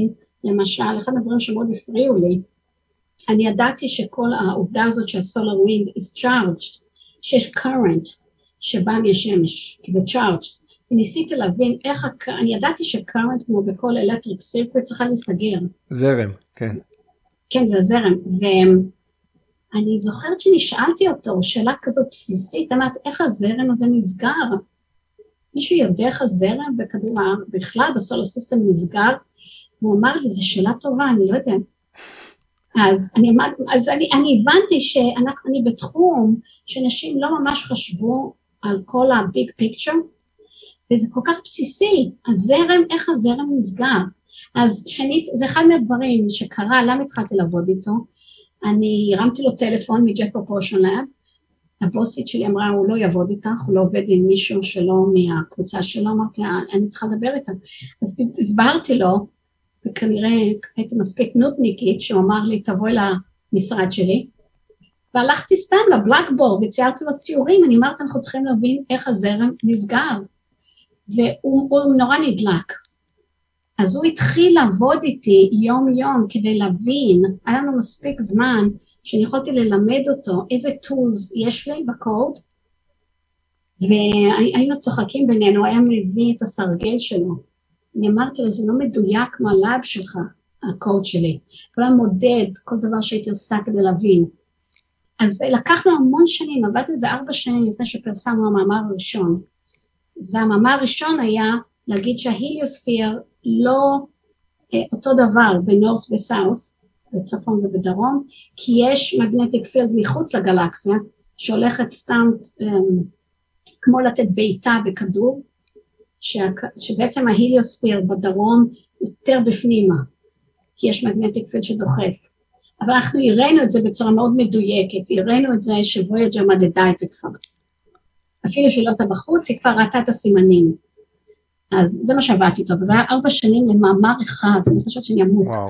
למשל, אחד הדברים שמאוד הפריעו לי, אני ידעתי שכל העובדה הזאת שהסולר ווינד is charged, שיש current שבא מהשמש, כי זה charged, וניסיתי להבין איך, אני ידעתי ש-current כמו בכל electric circuit צריכה להיסגר. זרם, כן. כן, זה זרם, ואני זוכרת שנשאלתי אותו, שאלה כזאת בסיסית, אמרת, איך הזרם הזה נסגר? מישהו יודע איך הזרם בכדור הארץ, בכלל בסולר סיסטם נסגר? הוא אמר לי, זו שאלה טובה, אני לא יודע. אז אני, אז אני, אני הבנתי שאני בתחום שאנשים לא ממש חשבו על כל הביג פיקצ'ר, וזה כל כך בסיסי, הזרם, איך הזרם נסגר. אז שנית, זה אחד מהדברים שקרה, למה התחלתי לעבוד איתו, אני הרמתי לו טלפון מג'ט פרופורשן לאב, הבוסית שלי אמרה, הוא לא יעבוד איתך, הוא לא עובד עם מישהו שלא מהקבוצה שלו, אמרתי, אני צריכה לדבר איתה. אז הסברתי לו, וכנראה הייתי מספיק נודניקית, שהוא אמר לי, תבואי למשרד שלי, והלכתי סתם לבלקבורד, וציירתי לו ציורים, אני אמרתי, אנחנו צריכים להבין איך הזרם נסגר, והוא נורא נדלק. אז הוא התחיל לעבוד איתי יום יום, כדי להבין, היה לנו מספיק זמן, שאני יכולתי ללמד אותו, איזה טולס יש לי בקוד, והיינו צוחקים בינינו, היה מביא את הסרגל שלו, אני אמרתי לו, זה לא מדויק מהלאב שלך, הקוד שלי. כל המודד, כל דבר שהייתי עושה כדי להבין. אז לקחנו המון שנים, עבדתי איזה ארבע שנים לפני שפרסמנו המאמר הראשון. זה המאמר הראשון היה להגיד שההיליוספיר לא אה, אותו דבר בנורס וסאוס, בצפון ובדרום, כי יש מגנטיק פילד מחוץ לגלקסיה, שהולכת סתם אה, כמו לתת בעיטה בכדור, שבעצם ההיליוספיר בדרום יותר בפנימה, כי יש מגנטיק פילד שדוחף. אבל אנחנו הראינו את זה בצורה מאוד מדויקת, הראינו את זה שוויג'ר מדדה את זה כבר. אפילו שלא אתה בחוץ, היא כבר ראתה את הסימנים. אז זה מה שעבדתי טוב, זה היה ארבע שנים למאמר אחד, אני חושבת שאני אמות. וואו.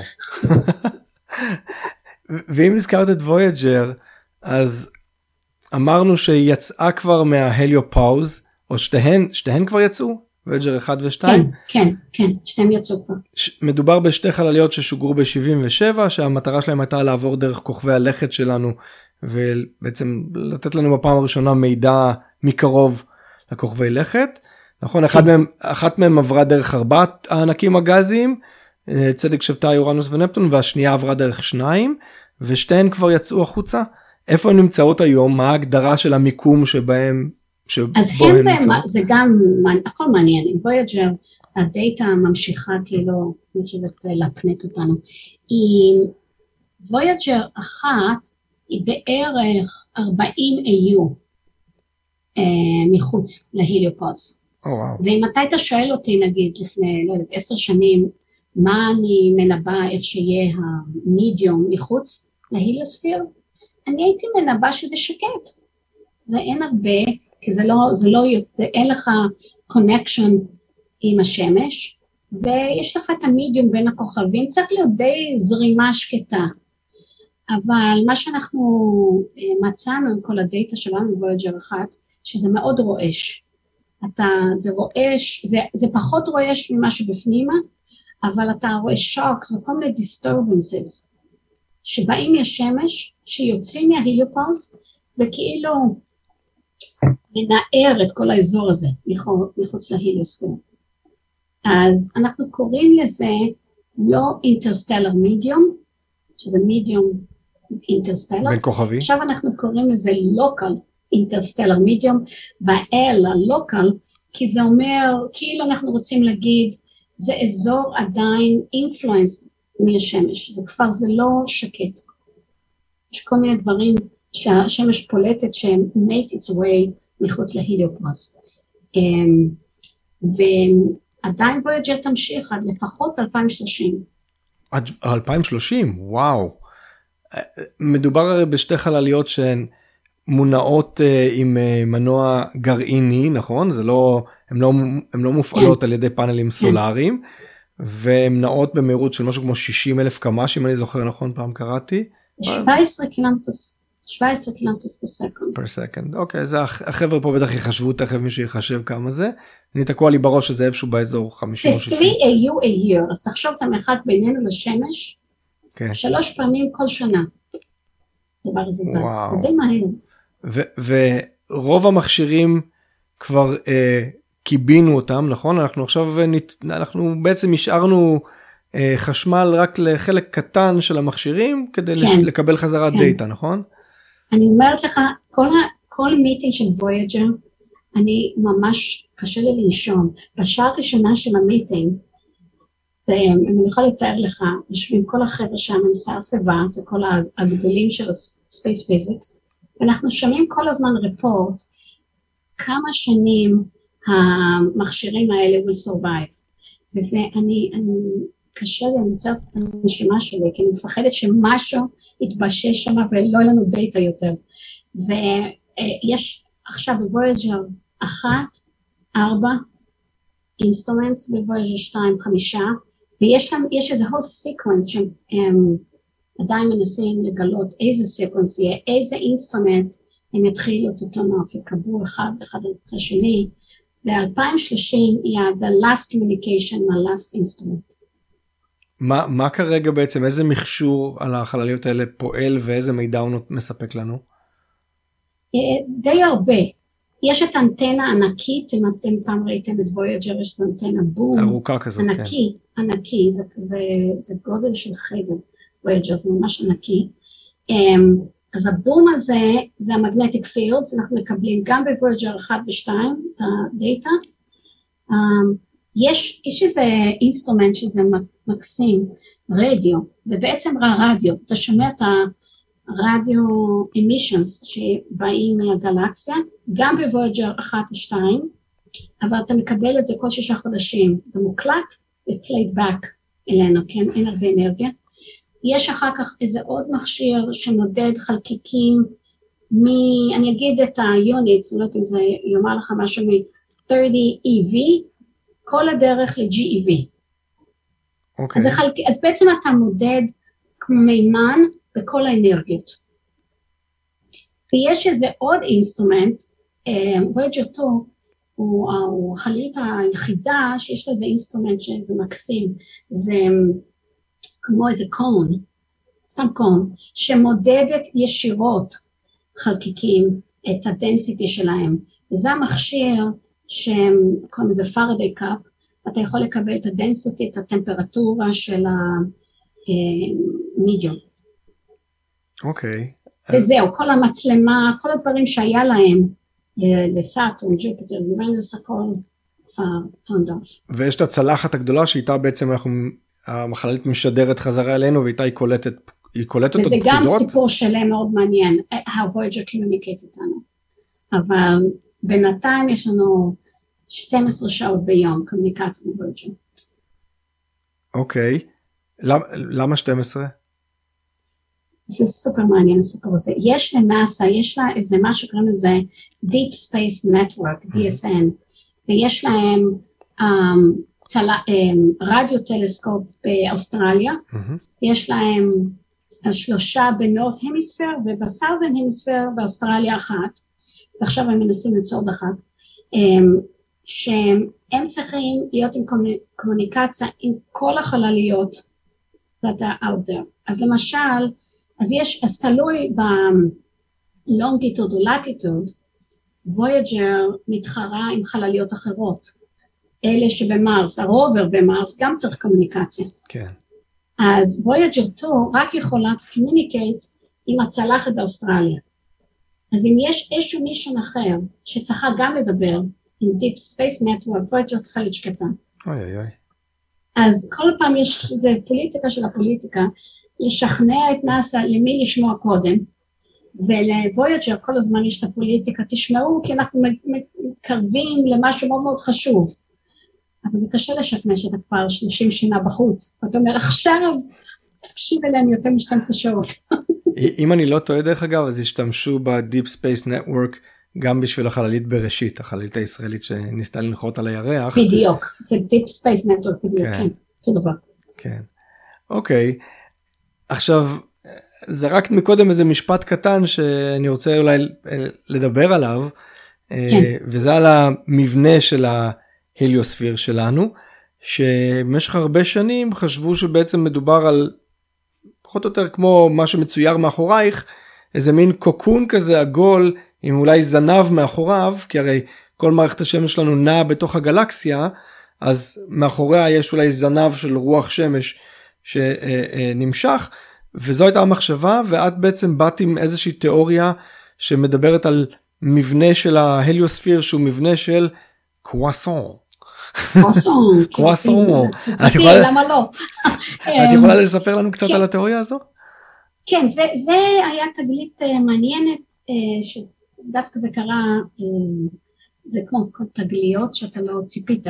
ואם הזכרת את וויג'ר, אז אמרנו שהיא יצאה כבר מההליופאוז, או שתיהן, שתיהן כבר יצאו? וויג'ר אחד ושתיים? כן, כן, כן, שתיהם יצאו כבר. מדובר בשתי חלליות ששוגרו ב-שבעים ושבע, שהמטרה שלהם הייתה לעבור דרך כוכבי הלכת שלנו, ובעצם לתת לנו בפעם הראשונה מידע מקרוב לכוכבי לכת. נכון, אחד מהם, אחת מהם עברה דרך ארבעת הענקים הגזיים, צדק שבתאי, אורנוס ונפטון, והשנייה עברה דרך שניים, ושתיהן כבר יצאו החוצה. איפה הן נמצאות היום? מה ההגדרה של המיקום שבהם אז הם בהם, זה גם, הכל מעניין, עם וויג'ר, הדאטה ממשיכה כאילו, אני חושבת להפנט אותנו, עם וויג'ר אחת, היא בערך ארבעים איי יו, אה, מחוץ להיליופוז. Oh, wow. ואם אתה היית שואל אותי, נגיד, לפני, לא יודעת, עשר שנים, מה אני מנבא איך שיהיה המדיום מחוץ להיליוספיר, אני הייתי מנבא שזה שקט. זה אין הרבה, כי זה לא, זה לא, זה אין לך קונקשן עם השמש, ויש לך את המדיום בין הכוכבים, צריך להיות די זרימה שקטה. אבל מה שאנחנו מצאנו עם כל הדאטה שלנו בוויג'ר אחת, שזה מאוד רועש. אתה, זה רועש, זה, זה פחות רועש ממה שבפנימה, אבל אתה רואה שוקס וכל מיני disturbances, שבאים מהשמש, שיוצאים מההיליופוז, וכאילו מנער את כל האזור הזה, מחוץ להיליוספיר. אז אנחנו קוראים לזה לא אינטרסטלר מידיום, שזה מידיום אינטרסטלר. בין כוכבי. עכשיו אנחנו קוראים לזה לוקל אינטרסטלר מידיום, והאל הלוקל, כי זה אומר, כאילו אנחנו רוצים להגיד, זה אזור עדיין אינפלואנס מהשמש, זה כבר זה לא שקט. יש כל מיני דברים שהשמש פולטת שהם made its way מחוץ להיליופוז. ועדיין וויג'ר תמשיך עד לפחות אלפיים ושלושים. עד אלפיים ושלושים, וואו. מדובר הרי בשתי חלליות שהן מונעות עם מנוע גרעיני, נכון? זה לא, הן לא, הן לא מופעלות כן. על ידי פאנלים סולאריים, כן. והן נעות במהירות של משהו כמו שישים אלף קמ"ש, אם אני זוכר נכון, פעם קראתי. שבע עשרה קילומטר. שבע עשרה קילומטר per second. per second, אוקיי, זה החבר'ה פה בטח יחשבו, תכף מישהו יחשב כמה זה, אני תקוע לי בראש שזה איפשהו באזור חמישים או שישים. זה שלוש A U a year, אז תחשוב את המרחק בינינו לשמש, okay. שלוש פעמים כל שנה. דבר הזה זז, זה די מהר. ורוב המכשירים כבר אה, קיבינו אותם, נכון? אנחנו עכשיו, אנחנו בעצם השארנו אה, חשמל רק לחלק קטן של המכשירים, כדי כן. לש, לקבל חזרה כן. דאטה, נכון? אני אומרת לך, כל, ה, כל מיטינג של Voyager, אני ממש קשה לי לנשום. בשעה הראשונה של המיטינג, אם אני יכולה לתאר לך, יושבים כל החבר'ה שם עם שיער שיבה, זה כל הגדולים של ה-Space Physics, ואנחנו שומעים כל הזמן רפורט, כמה שנים המכשירים האלה will survive. וזה, אני, אני קשה לי, אני יוצרת את הנשימה שלי, כי אני מפחדת שמשהו יתבשש שם ולא יהיה לנו דאטה יותר. זה, יש עכשיו בוויג'ר אחת, ארבע, אינסטרומנטס, בוויג'ר שתיים, חמישה, ויש לנו, יש איזה whole sequence שהם um, עדיין מנסים לגלות איזה sequence יהיה, איזה אינסטרומנט הם יתחילו את אותו נוף, יקבלו אחד אחד אחרי שני, ב-אלפיים ושלושים יהיה the last communication, the last instrument. מה, מה כרגע בעצם, איזה מכשור על החלליות האלה פועל ואיזה מידע הוא מספק לנו? די הרבה. יש את האנטנה ענקית, אם אתם פעם ראיתם את Voyager, יש את האנטנה בום. ארוכה כזאת, ענקי, כן. ענקי, זה, זה, זה גודל של חדר, Voyager, זה ממש ענקי. אז הבום הזה, זה המגנטיק פילדס, אנחנו מקבלים גם ב-Voyager אחת ושתיים, את הדאטה. יש, יש איזה אינסטרומנט שזה מקסים, רדיו, זה בעצם רדיו, אתה שומע את הרדיו אמישנס שבאים מהגלקסיה, גם בוויג'ר אחת ושתיים, אבל אתה מקבל את זה כל שישה חודשים, זה מוקלט, זה played back אלינו, כן, אין הרבה אנרגיה. יש אחר כך איזה עוד מכשיר שמודד חלקיקים, מ, אני אגיד את ה-units, אני לא יודעת אם זה יאמר לך משהו מ-שלושים E V, כל הדרך ל-G E V. אוקיי. אז, חלק... אז בעצם אתה מודד כמו מימן בכל האנרגיות. ויש איזה עוד אינסטרומנט, Voyager שתיים, הוא, הוא החללית היחידה שיש לזה אינסטרומנט שזה מקסים, זה כמו איזה קון, סתם קון, שמודדת ישירות חלקיקים את הדנסיטי שלהם. וזה המכשיר שקוראים לזה פרדיי קאפ, אתה יכול לקבל את הדנסיטי, את הטמפרטורה של המדיום. אוקיי. וזהו, כל המצלמה, כל הדברים שהיה להם, לסאטורן, ג'ופיטר, יורנוס, הכל כבר טונד אוף. ויש את הצלחת הגדולה שאיתה בעצם אנחנו, המחללית משדרת חזרה אלינו, ואיתה היא קולטת, היא קולטת וזה עוד גם פקודות? סיפור שלם מאוד מעניין, how Voyager communicate איתנו. אבל בינתיים יש לנו שתים עשרה שעות ביום קומוניקציה עם Voyager. אוקיי. למה שתים עשרה? זה סופר מעניין הסיפור הזה. יש לנאסא, יש לה איזה משהו קוראים לזה Deep Space Network, D S N, ויש להם um, צלה, um, רדיו טלסקופ באוסטרליה, יש להם uh, שלושה בנורת' המיספיר, ובסאות'רן המיספיר באוסטרליה אחת, ועכשיו הם מנסים ליצור עוד אחת, um, שהם צריכים להיות עם קומוניקציה עם כל החלליות that are out there. אז למשל, אז יש, אז תלוי ב-longitude או latitude, Voyager מתחרה עם חלליות אחרות. אלה שבמרס, הרובר במרס גם צריך קומוניקציה. כן. אז Voyager שתיים רק יכולה communicate עם הצלחת באוסטרליה. אז אם יש איזשהו מישן אחר שצריכה גם לדבר עם Deep Space Network, Voyager צריכה להיות שקטה. אוי אוי אוי. אז כל פעם יש, זה פוליטיקה של הפוליטיקה, לשכנע את נאסא למי לשמוע קודם, ולוויג'ר כל הזמן יש את הפוליטיקה, תשמעו כי אנחנו מתקרבים למשהו מאוד מאוד חשוב, אבל זה קשה לשכנע שאתה כבר שלושים שנה בחוץ, ואתה אומר עכשיו תקשיב אליהם יותר מ-שתים עשרה שעות. אם אני לא טועה דרך אגב, אז השתמשו ב-Deep Space Network גם בשביל החללית בראשית, החללית הישראלית שניסתה לנחות על הירח. בדיוק, זה Deep Space Network, בדיוק, כן, זה דבר. כן, אוקיי. עכשיו, זרקת מקודם איזה משפט קטן שאני רוצה אולי לדבר עליו, כן. וזה על המבנה של ההליוספיר שלנו, שבמשך הרבה שנים חשבו שבעצם מדובר על, פחות או יותר כמו מה שמצויר מאחורייך, איזה מין קוקון כזה עגול, עם אולי זנב מאחוריו, כי הרי כל מערכת השמש שלנו נעה בתוך הגלקסיה, אז מאחוריה יש אולי זנב של רוח שמש שנמשך, וזו הייתה המחשבה, ואת בעצם באת עם איזושהי תיאוריה שמדברת על מבנה של ההליוספיר, שהוא מבנה של קרואסון. קרואסון. קרואסון. למה לא? את יכולה לספר לנו קצת על התיאוריה הזו? כן, זה היה תגלית מעניינת, שדווקא זה קרה, זה כמו תגליות שאתה לא ציפית.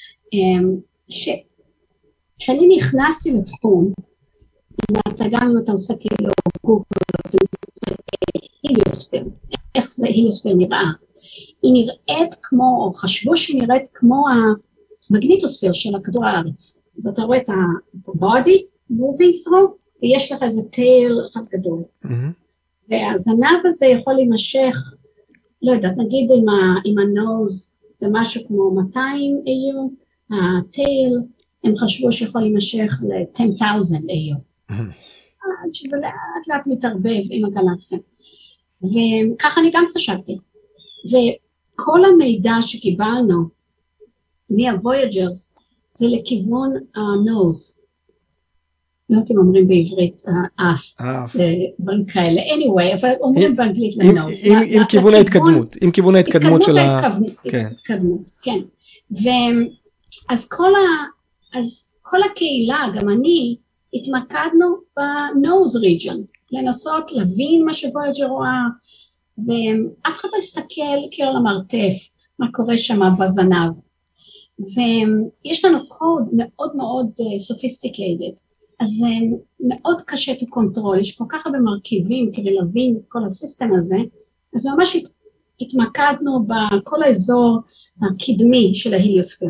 כשאני נכנסתי לתחום, אתה גם אם אתה עושה כאילו גוגל, אתה מסתכל הליוספיר, איך זה הליוספיר נראה? היא נראית כמו, או חשבו שהיא נראית כמו המגניטוספיר של הכדור הארץ. אז אתה רואה את ה-body moving through, ויש לך איזה טייל אחד גדול. והזנב הזה יכול להימשך, לא יודעת, נגיד עם ה-nose, זה משהו כמו מאתיים איי יו, הטייל, הם חשבו שיכול להימשך ל-עשרת אלפים איי יו. שזה לאט לאט מתערבב עם הגלקסיה. וככה אני גם חשבתי. וכל המידע שקיבלנו מה-Voyagers זה לכיוון ה-nose. לא יודעת אם אומרים בעברית, האף, דברים כאלה. anyway, אבל אומרים באנגלית ל-nose. עם כיוון ההתקדמות, עם כיוון ההתקדמות של ה... התקדמות, כן. ואז כל הקהילה, גם אני, התמקדנו ב-nose region, לנסות להבין מה שויג'ר רואה, ואף אחד לא הסתכל כאילו על המרתף, מה קורה שם בזנב. ויש לנו קוד מאוד מאוד sophisticated, אז זה מאוד קשה to control, יש כל כך הרבה מרכיבים כדי להבין את כל הסיסטם הזה, אז ממש התמקדנו בכל האזור הקדמי של ההליוספיר.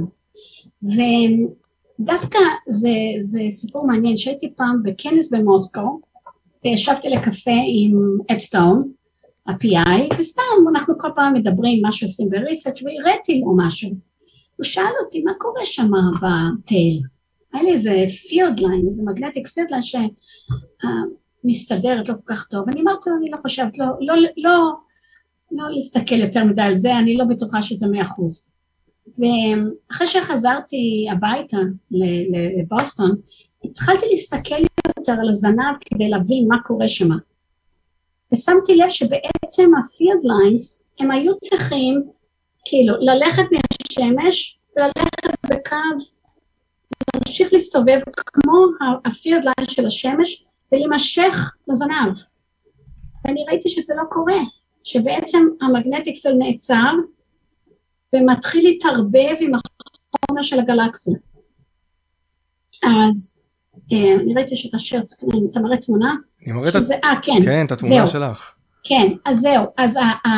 ודווקא זה, זה סיפור מעניין, שהייתי פעם בכנס במוסקו, וישבתי לקפה עם אפסטון, ה-פי איי, וסתם אנחנו כל פעם מדברים מה שעושים בריסרצ' והראיתי לו משהו. הוא שאל אותי, מה קורה שם בטייל? היה לי איזה פירד ליין, איזה מגנטיק פירד ליין שמסתדרת לא כל כך טוב. אני אמרתי לו, אני לא חושבת, לא, לא, לא, לא להסתכל יותר מדי על זה, אני לא בטוחה שזה מאה אחוז. ואחרי שחזרתי הביתה לבוסטון, התחלתי להסתכל יותר על הזנב כדי להבין מה קורה שם. ושמתי לב שבעצם הפירד ליינס, הם היו צריכים כאילו ללכת מהשמש וללכת בקו, להמשיך להסתובב כמו הפירד ליין של השמש ולהימשך לזנב. ואני ראיתי שזה לא קורה, שבעצם המגנטיק פילד נעצר ומתחיל להתערבב עם החומר של הגלקסיה. אז אני ראיתי שאתה שרט סקרין, אתה מראה תמונה? אני מראה את התמונה. אה, כן. כן, את התמונה שלך. כן, אז זהו. אז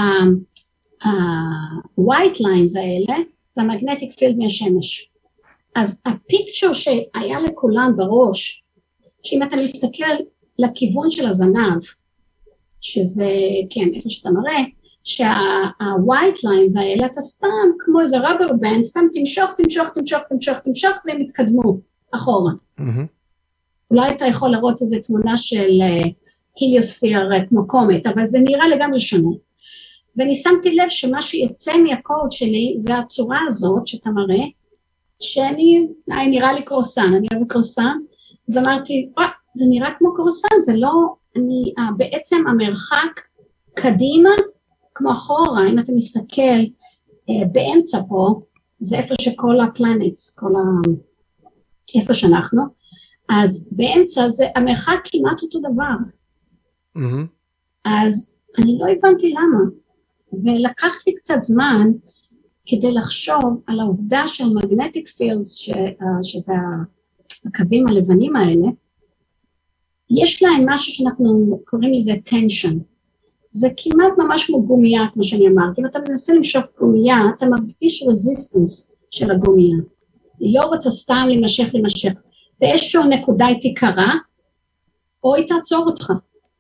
ה-white lines האלה, זה המגנטיק פילד מהשמש. אז הפיקצ'ר שהיה לכולם בראש, שאם אתה מסתכל לכיוון של הזנב, שזה, כן, איפה שאתה מראה, שה-white lines האלה, אתה סתם כמו איזה rubber band, סתם תמשוך, תמשוך, תמשוך, תמשוך, תמשוך, והם יתקדמו אחורה. אולי אתה יכול לראות איזו תמונה של הליוספיר כמו קומט, אבל זה נראה לגמרי שונה. ואני שמתי לב שמה שיצא מהקוד שלי, זה הצורה הזאת שאתה מראה, שאני, נראה לי קרוסן, אני אוהב קרוסן, אז אמרתי, זה נראה כמו קרוסן, זה לא, אני, בעצם המרחק קדימה, כמו אחורה, אם אתה מסתכל באמצע פה, זה איפה שכל הפלנטס, כל ה... איפה שאנחנו, אז באמצע זה המרחק כמעט אותו דבר. Mm-hmm. אז אני לא הבנתי למה, ולקח לי קצת זמן כדי לחשוב על העובדה של magnetic fields, ש, שזה הקווים הלבנים האלה, יש להם משהו שאנחנו קוראים לזה tension. זה כמעט ממש כמו גומיה, כמו שאני אמרתי, אם אתה מנסה למשוך גומיה, אתה מרגיש resistance של הגומיה. היא לא רוצה סתם להימשך, להימשך. באיזשהו נקודה היא תיקרה, או היא תעצור אותך.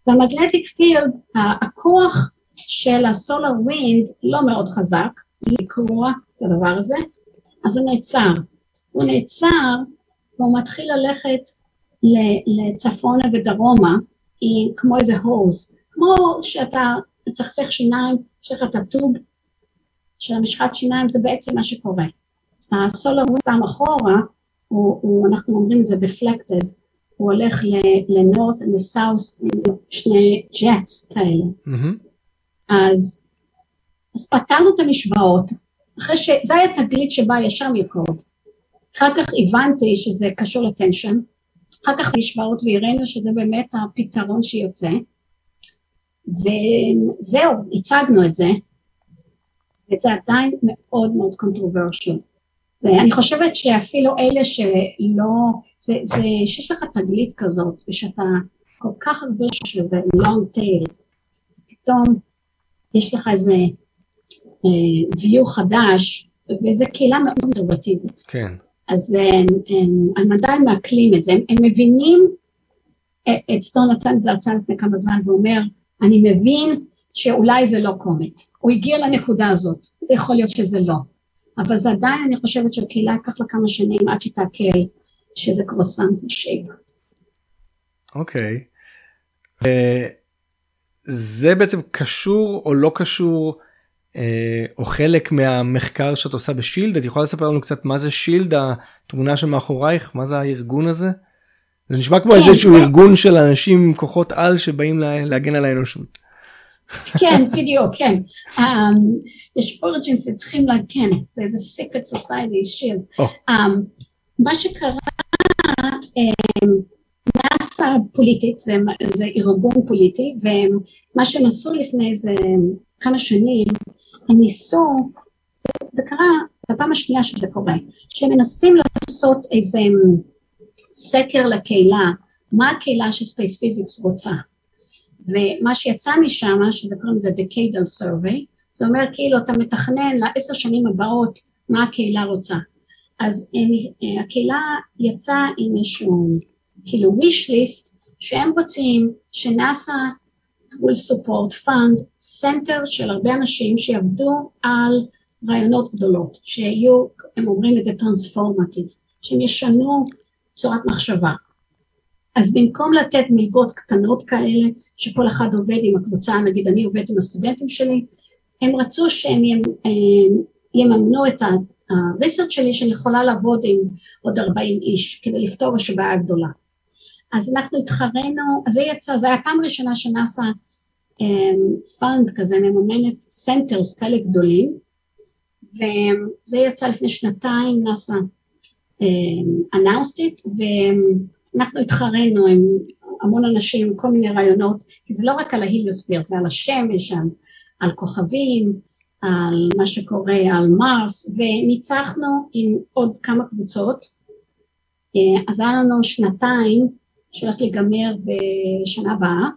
והמגנטיק פילד, הכוח של הסולר ווינד לא מאוד חזק, לקרוא את הדבר הזה, אז הוא נעצר. הוא נעצר והוא מתחיל ללכת לצפונה ודרומה, כמו איזה הוז, כמו שאתה מצחצח שיניים, יש לך את הטוב של המשחת שיניים, זה בעצם מה שקורה. הסולר ווינד שם אחורה, הוא, הוא, אנחנו אומרים את זה deflected, הוא הולך לנורת ולסאוס, שני ג'טס כאלה. Mm-hmm. אז, אז פתרנו את המשוואות, אחרי שזה היה תגלית שבה ישר מקוד. אחר כך הבנתי שזה קשור לטנשן, אחר כך משוואות והראינו שזה באמת הפתרון שיוצא, וזהו, הצגנו את זה, וזה עדיין מאוד מאוד קונטרוברשל. אני חושבת שאפילו אלה שלא, זה, זה שיש לך תגלית כזאת, ושאתה כל כך הרבה שזה long tail, פתאום יש לך איזה uh, view חדש, וזה קהילה מאוד קונסרבטיבית. כן. אז הם, הם, הם עדיין מעכלים את זה, הם, הם מבינים, את סטון נתן זה הרצאה לפני כמה זמן, ואומר, אני מבין שאולי זה לא קומט. הוא הגיע לנקודה הזאת, זה יכול להיות שזה לא. אבל זה עדיין, אני חושבת שהקהילה ייקח לה כמה שנים עד שתעכל שזה קרוסנט שייפ. אוקיי. זה בעצם קשור או לא קשור, או חלק מהמחקר שאת עושה בשילד? את יכולה לספר לנו קצת מה זה שילד, התמונה שמאחורייך, מה זה הארגון הזה? זה נשמע כמו איזשהו ארגון של אנשים עם כוחות על שבאים להגן על האנושות. כן, בדיוק, כן. יש אוריג'ינס שצריכים להגן, זה איזה secret society, שילד. מה שקרה, נאסא פוליטית, זה ארגון פוליטי, ומה שהם עשו לפני איזה כמה שנים, הם ניסו, זה קרה, זה הפעם השנייה שזה קורה, שהם מנסים לעשות איזה סקר לקהילה, מה הקהילה שספייס פיזיקס רוצה. ומה שיצא משם, שזה קוראים לזה Decadal Survey, זה אומר כאילו אתה מתכנן לעשר שנים הבאות מה הקהילה רוצה. אז הם, הקהילה יצאה עם איזשהו כאילו wish list, שהם רוצים שנאסא will support fund center של הרבה אנשים שיעבדו על רעיונות גדולות, שיהיו, הם אומרים את זה טרנספורמטיב, שהם ישנו צורת מחשבה. אז במקום לתת מלגות קטנות כאלה, שכל אחד עובד עם הקבוצה, נגיד אני עובד עם הסטודנטים שלי, הם רצו שהם יממנו את הריסרצ' שלי, שאני יכולה לעבוד עם עוד ארבעים איש, כדי לפתור השבעה הגדולה. אז אנחנו התחרנו, אז זה יצא, זה היה פעם ראשונה שנאסא פאנד כזה, מממנת סנטרס כאלה גדולים, וזה יצא לפני שנתיים, נאסא announced it, ואנחנו התחרנו עם המון אנשים, כל מיני רעיונות, כי זה לא רק על ההיליוספיר, זה על השמש, על, על כוכבים, על מה שקורה, על מרס, וניצחנו עם עוד כמה קבוצות, אז היה לנו שנתיים, שהולך להיגמר בשנה הבאה,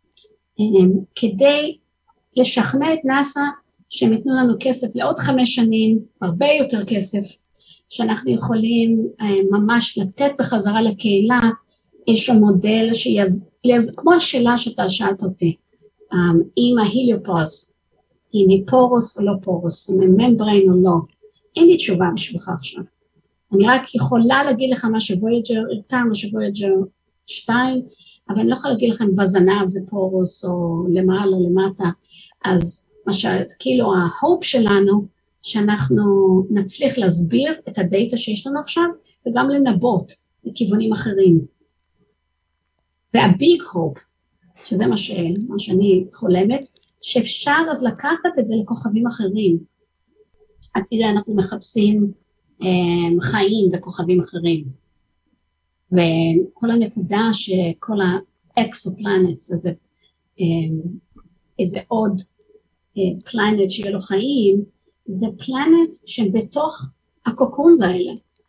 כדי לשכנע את נאסא, שהם יתנו לנו כסף לעוד חמש שנים, הרבה יותר כסף, שאנחנו יכולים ממש לתת בחזרה לקהילה, יש מודל שיז... כמו השאלה שאתה שאלת אותי, אם ההיליופוז, אם היא פורוס או לא פורוס, אם היא ממברן או לא, אין לי תשובה בשבילך עכשיו. אני רק יכולה להגיד לך מה שוויג'ר הרתה, מה שוויג'ר שתיים, אבל אני לא יכולה להגיד לכם בזנב זה פורוס או למעלה, למטה, אז מה שכאילו ההופ שלנו, שאנחנו נצליח להסביר את הדאטה שיש לנו עכשיו, וגם לנבות לכיוונים אחרים. והביג הופ, שזה מה, ש... מה שאני חולמת, שאפשר אז לקחת את זה לכוכבים אחרים. עד כדי אנחנו מחפשים um, חיים וכוכבים אחרים. וכל הנקודה שכל האקסופלנטס, איזה, um, איזה עוד uh, פלנט שיהיה לו חיים, זה פלנט שבתוך הקוקונס האלה.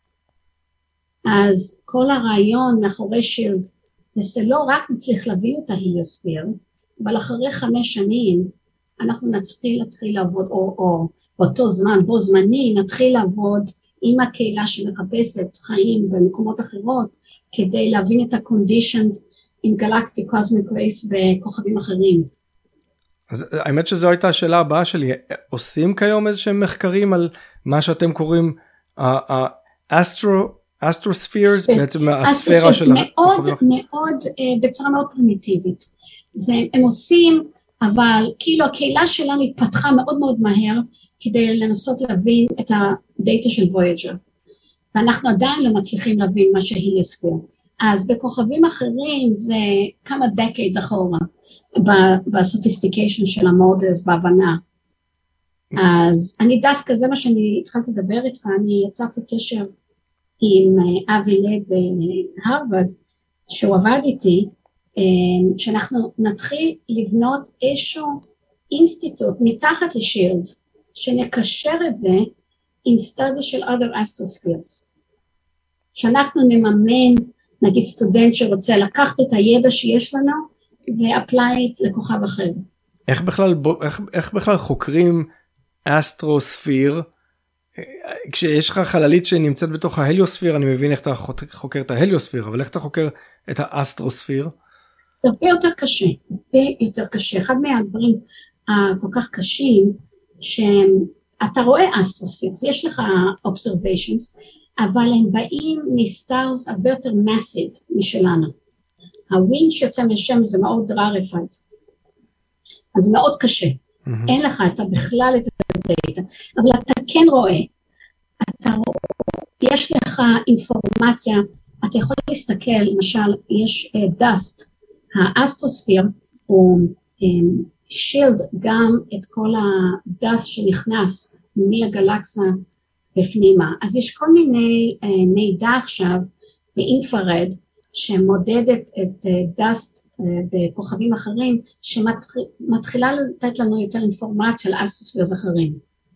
אז כל הרעיון מאחורי שילד, זה שלא רק נצליח להביא את ההיליוספיר, אבל אחרי חמש שנים, אנחנו נתחיל להתחיל לעבוד, או, או באותו זמן, בו זמני, נתחיל לעבוד עם הקהילה שמחפשת חיים במקומות אחרות, כדי להבין את ה-conditions עם גלקטי קוסמיק רייס בכוכבים אחרים. אז האמת שזו הייתה השאלה הבאה שלי, עושים כיום איזשהם מחקרים על מה שאתם קוראים האסטרו, אסטרוספירס, בעצם הספירה של מאוד מאוד, בצורה מאוד פרימיטיבית. הם עושים, אבל כאילו הקהילה שלנו התפתחה מאוד מאוד מהר, כדי לנסות להבין את הדאטה של וויג'ר. ואנחנו עדיין לא מצליחים להבין מה שהיליוספיר. אז בכוכבים אחרים זה כמה דקיידס אחורה, בסופיסטיקיישן של המודלס, בהבנה. אז אני דווקא, זה מה שאני התחלתי לדבר איתך, אני יצרתי קשר עם אבי לב בהרווארד, שהוא עבד איתי, שאנחנו נתחיל לבנות איזשהו אינסטיטוט מתחת לשילד, שנקשר את זה עם סטאדי של other astrospheres. שאנחנו נממן, נגיד סטודנט שרוצה לקחת את הידע שיש לנו, ואפלייט לכוכב אחר. איך בכלל, איך, איך בכלל חוקרים אסטרוספיר, כשיש לך חללית שנמצאת בתוך ההליוספיר, אני מבין איך אתה חוקר את ההליוספיר, אבל איך אתה חוקר את האסטרוספיר? זה הרבה יותר קשה, הרבה יותר קשה. אחד מהדברים הכל כך קשים, שאתה רואה אסטרוספיר, יש לך observations, אבל הם באים מסטארס הרבה יותר מסיב משלנו. הווינד שיוצא משם זה מאוד רריפייד, אז זה מאוד קשה. Mm-hmm. אין לך אתה בכלל את הדאטה, אבל אתה כן רואה, אתה רואה, יש לך אינפורמציה, אתה יכול להסתכל, למשל, יש דאסט, uh, האסטרוספיר הוא um, שילד גם את כל הדאסט שנכנס מהגלקסה בפנימה. אז יש כל מיני uh, מידע עכשיו באינפרד, שמודדת את דאסט uh, בכוכבים אחרים, שמתחילה לתת לנו יותר אינפורמציה על אסטרוספירס אחרים.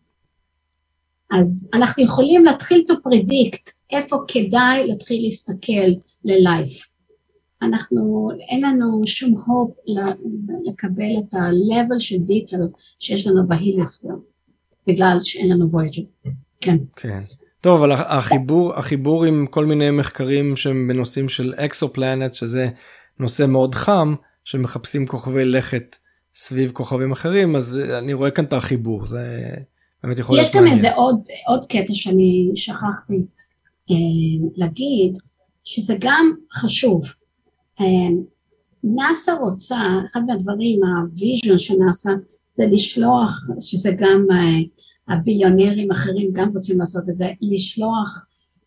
אז אנחנו יכולים להתחיל to predict איפה כדאי להתחיל להסתכל ללייף. אנחנו, אין לנו שום הופ לקבל את ה-level של דיטל שיש לנו בהיליוספיר, בגלל שאין לנו וויג'ר. כן. כן. טוב, אבל החיבור, החיבור עם כל מיני מחקרים שהם בנושאים של אקסופלנט, שזה נושא מאוד חם, שמחפשים כוכבי לכת סביב כוכבים אחרים, אז אני רואה כאן את החיבור, זה באמת יכול להיות מעניין. יש גם איזה עוד, עוד קטע שאני שכחתי אה, להגיד, שזה גם חשוב. אה, נאסא רוצה, אחד מהדברים, הוויז'ן של נאסא, זה לשלוח, שזה גם אה, הביליונרים אחרים גם רוצים לעשות את זה, לשלוח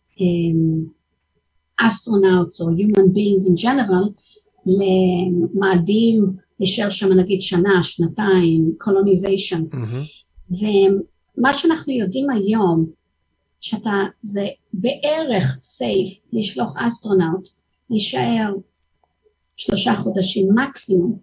אסטרונאוטס או human beings in general למאדים, להישאר שם נגיד שנה, שנתיים, colonization. Mm-hmm. ומה שאנחנו יודעים היום, שאתה, זה בערך safe לשלוח אסטרונאוט, להישאר שלושה חודשים מקסימום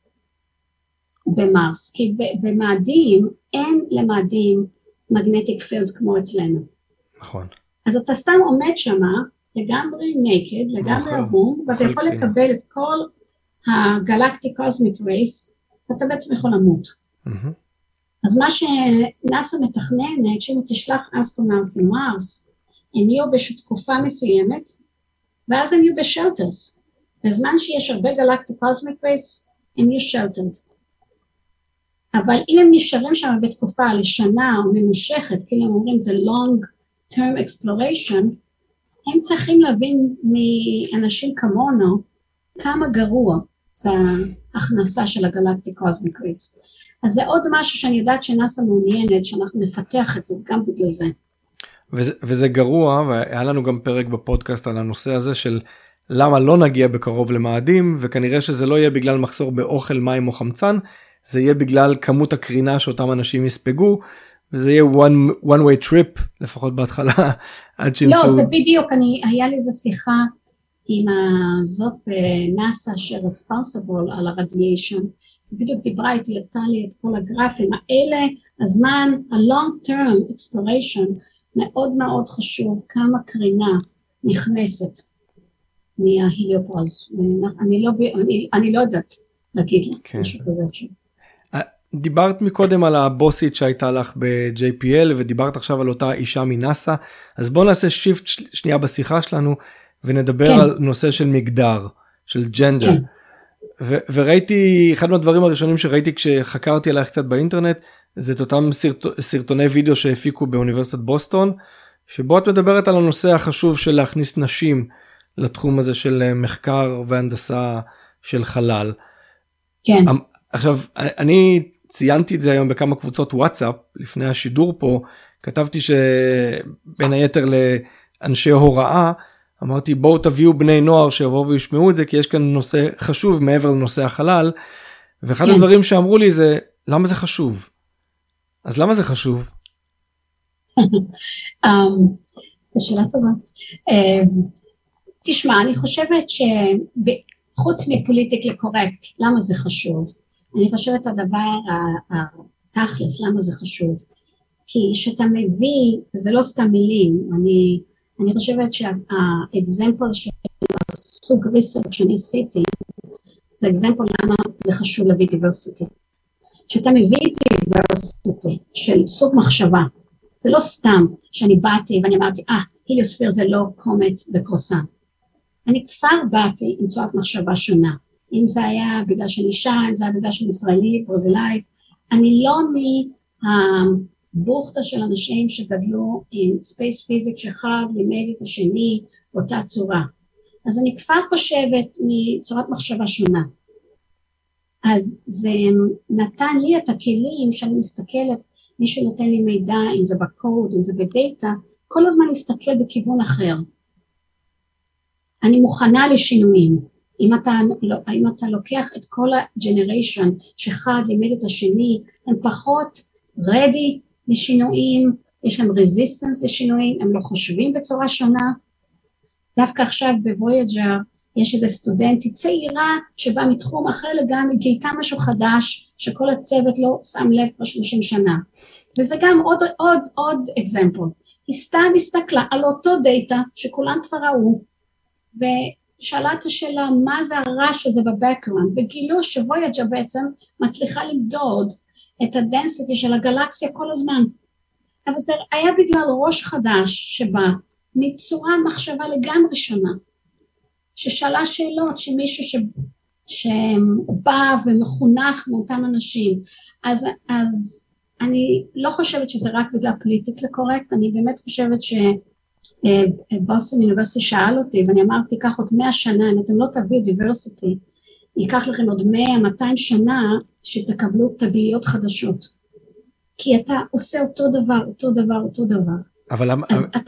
במרס, כי במאדים אין למאדים magnetic fields כמו אצלנו. נכון. אז אתה סתם עומד שמה, לגמרי naked, לגמרי ערום, ואתה יכול לקבל את כל הגלקטי קוסמיק רייס, ואתה בעצם יכול למות. אז מה שנאסא מתכננת, שאם תשלח אסטרונאוטס למרס, הם יהיו בתקופה מסוימת, ואז הם יהיו בשלטרס. בזמן שיש הרבה גלקטי קוסמיק רייס, הם יהיו שלטרד. אבל אם הם נשארים שם בתקופה לשנה או ממושכת, כי הם אומרים זה long term exploration, הם צריכים להבין מאנשים כמונו כמה גרוע זה ההכנסה של הגלקטי קוסמיק רייס. אז זה עוד משהו שאני יודעת שנאסא מעוניינת, שאנחנו נפתח את זה גם בגלל זה. וזה, וזה גרוע, והיה לנו גם פרק בפודקאסט על הנושא הזה של למה לא נגיע בקרוב למאדים, וכנראה שזה לא יהיה בגלל מחסור באוכל, מים או חמצן, זה יהיה בגלל כמות הקרינה שאותם אנשים יספגו, וזה יהיה one, one way trip, לפחות בהתחלה, עד שימצאו... לא, זה בדיוק, אני, היה לי איזו שיחה עם הזאת בנאסא שרספונסיבול על הרדיאשן, בדיוק דיברה איתי, הרתה לי את כל הגרפים האלה, הזמן, ה-long term exploration, מאוד מאוד חשוב כמה קרינה נכנסת מההיליופוז, אני לא, אני, אני לא יודעת להגיד לה, כן. משהו כזה עכשיו. דיברת מקודם על הבוסית שהייתה לך ב-ג'יי פי אל, ודיברת עכשיו על אותה אישה מנאסא, אז בואו נעשה שיפט שנייה בשיחה שלנו, ונדבר כן. על נושא של מגדר, של ג'נדר. כן. ו- וראיתי, אחד מהדברים הראשונים שראיתי כשחקרתי עליך קצת באינטרנט, זה את אותם סרט, סרטוני וידאו שהפיקו באוניברסיטת בוסטון, שבו את מדברת על הנושא החשוב של להכניס נשים לתחום הזה של מחקר והנדסה של חלל. כן. עכשיו, אני ציינתי את זה היום בכמה קבוצות וואטסאפ, לפני השידור פה, כתבתי שבין היתר לאנשי הוראה, אמרתי בואו תביאו בני נוער שיבואו וישמעו את זה, כי יש כאן נושא חשוב מעבר לנושא החלל, ואחד כן. הדברים שאמרו לי זה, למה זה חשוב? אז למה זה חשוב? זו שאלה טובה. תשמע, אני חושבת שחוץ מפוליטיקלי קורקט, למה זה חשוב? אני חושבת הדבר התכלס, למה זה חשוב? כי שאתה מביא, זה לא סתם מילים, אני, אני חושבת שהאקזמפל של סוג ריסרצ' שאני עשיתי, זה אקזמפל למה זה חשוב להביא דיברסיטי. שאתה מביא דיברסיטי של סוג מחשבה, זה לא סתם שאני באתי ואני אמרתי, אה, היליוספיר זה לא קומט וקרוסן. אני כבר באתי עם צורת מחשבה שונה. אם זה היה בגלל שאני אישה, אם זה היה בגלל שאני ישראלי, ברזילאית, אני לא מהבוכתה של אנשים שגדלו עם ספייס פיזיק שאחד לימד את השני באותה צורה. אז אני כבר חושבת מצורת מחשבה שונה. אז זה נתן לי את הכלים שאני מסתכלת, מי שנותן לי מידע, אם זה בקוד, אם זה בדאטה, כל הזמן להסתכל בכיוון אחר. אני מוכנה לשינויים. אם אתה, אם אתה לוקח את כל הג'נריישן שאחד לימד את השני, הם פחות ready לשינויים, יש להם resistance לשינויים, הם לא חושבים בצורה שונה. דווקא עכשיו בוויג'ר יש איזו סטודנטית צעירה שבאה מתחום אחר לגמרי, גילתה משהו חדש שכל הצוות לא שם לב בשלושים שנה. וזה גם עוד עוד עוד אקזמפל. היא סתם הסתכלה על אותו דאטה שכולם כבר ראו, ושאלה את השאלה מה זה הרעש הזה בבקגראונד, וגילו שוויג'ר בעצם מצליחה למדוד את הדנסיטי של הגלקסיה כל הזמן. אבל זה היה בגלל ראש חדש שבא מצורה מחשבה לגמרי שונה, ששאלה שאלות שמישהו ש... שבא ומחונך מאותם אנשים. אז, אז אני לא חושבת שזה רק בגלל פוליטיקלי קורקט, אני באמת חושבת שבוסטון אוניברסיטי שאל אותי, ואני אמרתי, קח עוד מאה שנה, אם אתם לא תביאו דיברסיטי, ייקח לכם עוד מאה מאתיים שנה שתקבלו תגליות חדשות. כי אתה עושה אותו דבר, אותו דבר, אותו דבר. אבל, אז אבל, אתה...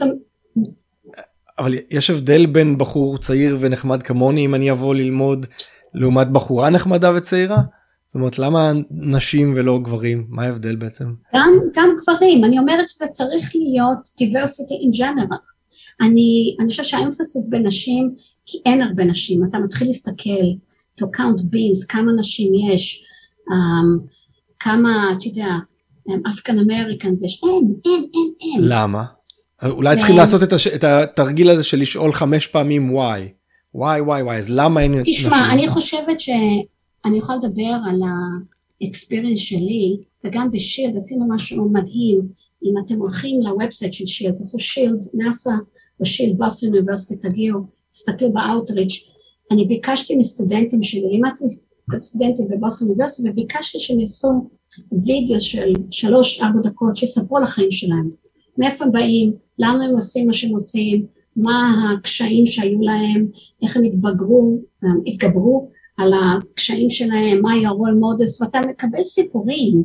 אבל יש הבדל בין בחור צעיר ונחמד כמוני, אם אני אבוא ללמוד לעומת בחורה נחמדה וצעירה? זאת אומרת, למה נשים ולא גברים? מה ההבדל בעצם? גם, גם גברים. אני אומרת שזה צריך להיות diversity in general. אני, אני חושב שהאמפסיס בנשים, כי אין הרבה נשים. אתה מתחיל להסתכל, to count beans, כמה נשים יש, um, כמה, אתה יודע, אפריקן אמריקנס יש, אין, אין, אין, אין. למה? אולי צריכים לעשות את, הש... את התרגיל הזה של לשאול חמש פעמים why. why, why, why, אז למה אין... תשמע, אני חושבת שאני יכולה לדבר על האקספיריינס שלי, וגם בשילד עשינו משהו מדהים, אם אתם הולכים לוובסייט של שילד, תעשו שילד נאסא, או שילד בוסטון אוניברסיטי, תגיעו, תסתכלו באוטריץ', אני ביקשתי מסטודנטים שלי, לימדתי סטודנטים בבוסטון אוניברסיטי, וביקשתי שהם יעשו וידאו של שלוש, ארבע דקות, שיספרו על החיים שלהם. מאיפה הם באים, למה הם עושים מה שהם עושים, מה הקשיים שהיו להם, איך הם התבגרו, התגברו על הקשיים שלהם, מה היה רול מודס, ואתה מקבל סיפורים,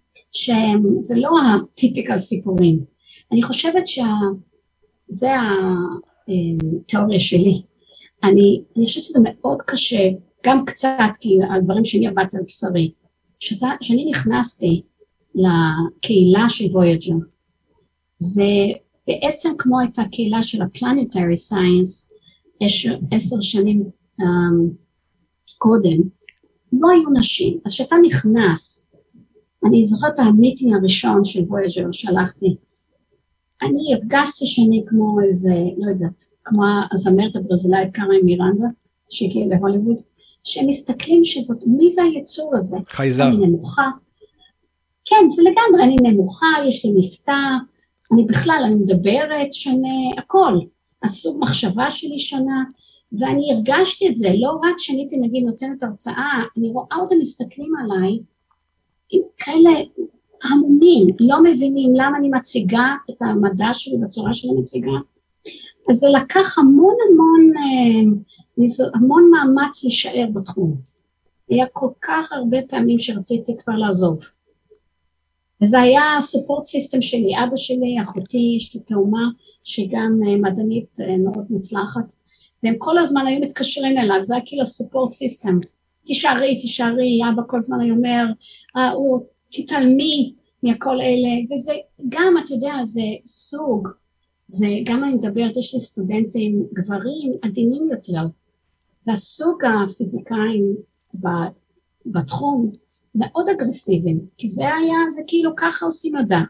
שזה לא הטיפיקל סיפורים. אני חושבת שזה התיאוריה שלי. אני, אני חושבת שזה מאוד קשה, גם קצת, כי על דברים שאני עבדתי על בשרי, שאני נכנסתי לקהילה של וויג'ר, זה בעצם כמו את הקהילה של הפלנטרי סיינס, עשר שנים um, קודם, לא היו נשים. אז שאתה נכנס, אני זוכרת את המיטינג הראשון של וויג'ר שהלכתי, אני הרגשתי שאני כמו איזה, לא יודעת, כמו הזמרת הברזילאית קארן מירנדה, שהגיעה להוליווד, שהם מסתכלים שזאת, מי זה היצור הזה? חייזר. אני נמוכה. כן, זה לגמרי, אני נמוכה, יש לי מבטא, אני בכלל, אני מדברת שונה, הכל. הסוג מחשבה שלי שונה, ואני הרגשתי את זה, לא רק שאני הייתי נגיד נותנת הרצאה, אני רואה אותם מסתכלים עליי, עם כאלה המונים, לא מבינים למה אני מציגה את המדע שלי בצורה שאני מציגה, אז זה לקח המון המון, המון מאמץ להישאר בתחום. היה כל כך הרבה פעמים שרציתי כבר לעזוב. וזה היה הסופורט סיסטם שלי, אבא שלי, אחותי, יש לי תאומה, שגם מדענית מאוד מוצלחת, והם כל הזמן היו מתקשרים אליו, זה היה כאילו הסופורט סיסטם. תישארי, תישארי, אבא כל הזמן היה אומר, אה, הוא, תתעלמי מהכל אלה, וזה גם, אתה יודע, זה סוג, זה גם אני מדברת, יש לי סטודנטים גברים עדינים יותר, והסוג הפיזיקאים בתחום מאוד אגרסיביים, כי זה היה, זה כאילו ככה עושים מדע.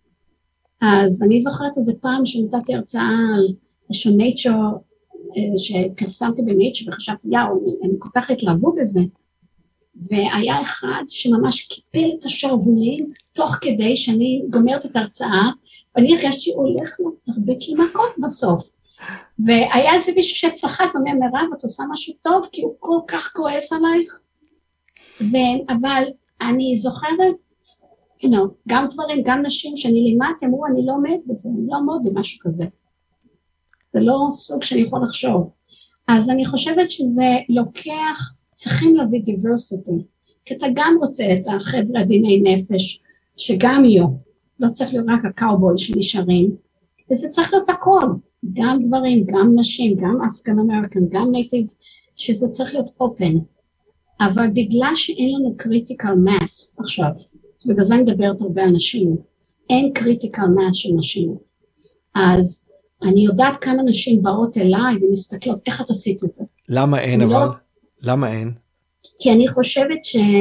אז אני זוכרת איזה פעם שנתתי הרצאה על איזשהו nature, שפרסמתי בנייצ'ר וחשבתי, יאו, הם כל כך התלהבו בזה, והיה אחד שממש קיפל את השרבולים, תוך כדי שאני גומרת את ההרצאה, ואני הרגשתי, הוא הולך להרביץ לי מכות בסוף. והיה איזה מישהו שצחק, ואומר, מירב, את עושה משהו טוב, כי הוא כל כך כועס עלייך. ו- אבל אני זוכרת, you know, גם דברים, גם נשים שאני לימדתי, אמרו, אני לא עומד בזה, אני לא עומד במשהו כזה. זה לא סוג שאני יכול לחשוב. אז אני חושבת שזה לוקח, צריכים להביא diversity, כי אתה גם רוצה את החבר'ה דיני נפש, שגם יהיו, לא צריך להיות רק הקאובוי שנשארים, וזה צריך להיות הכל, גם גברים, גם נשים, גם אפגן אמריקן, גם נייטיב, שזה צריך להיות open, אבל בגלל שאין לנו critical mass עכשיו, בגלל זה אני מדברת הרבה על נשים, אין critical mass של נשים, אז אני יודעת כמה נשים באות אליי ומסתכלות, איך את עשית את זה? למה אין אבל? לא... למה אין? כי אני חושבת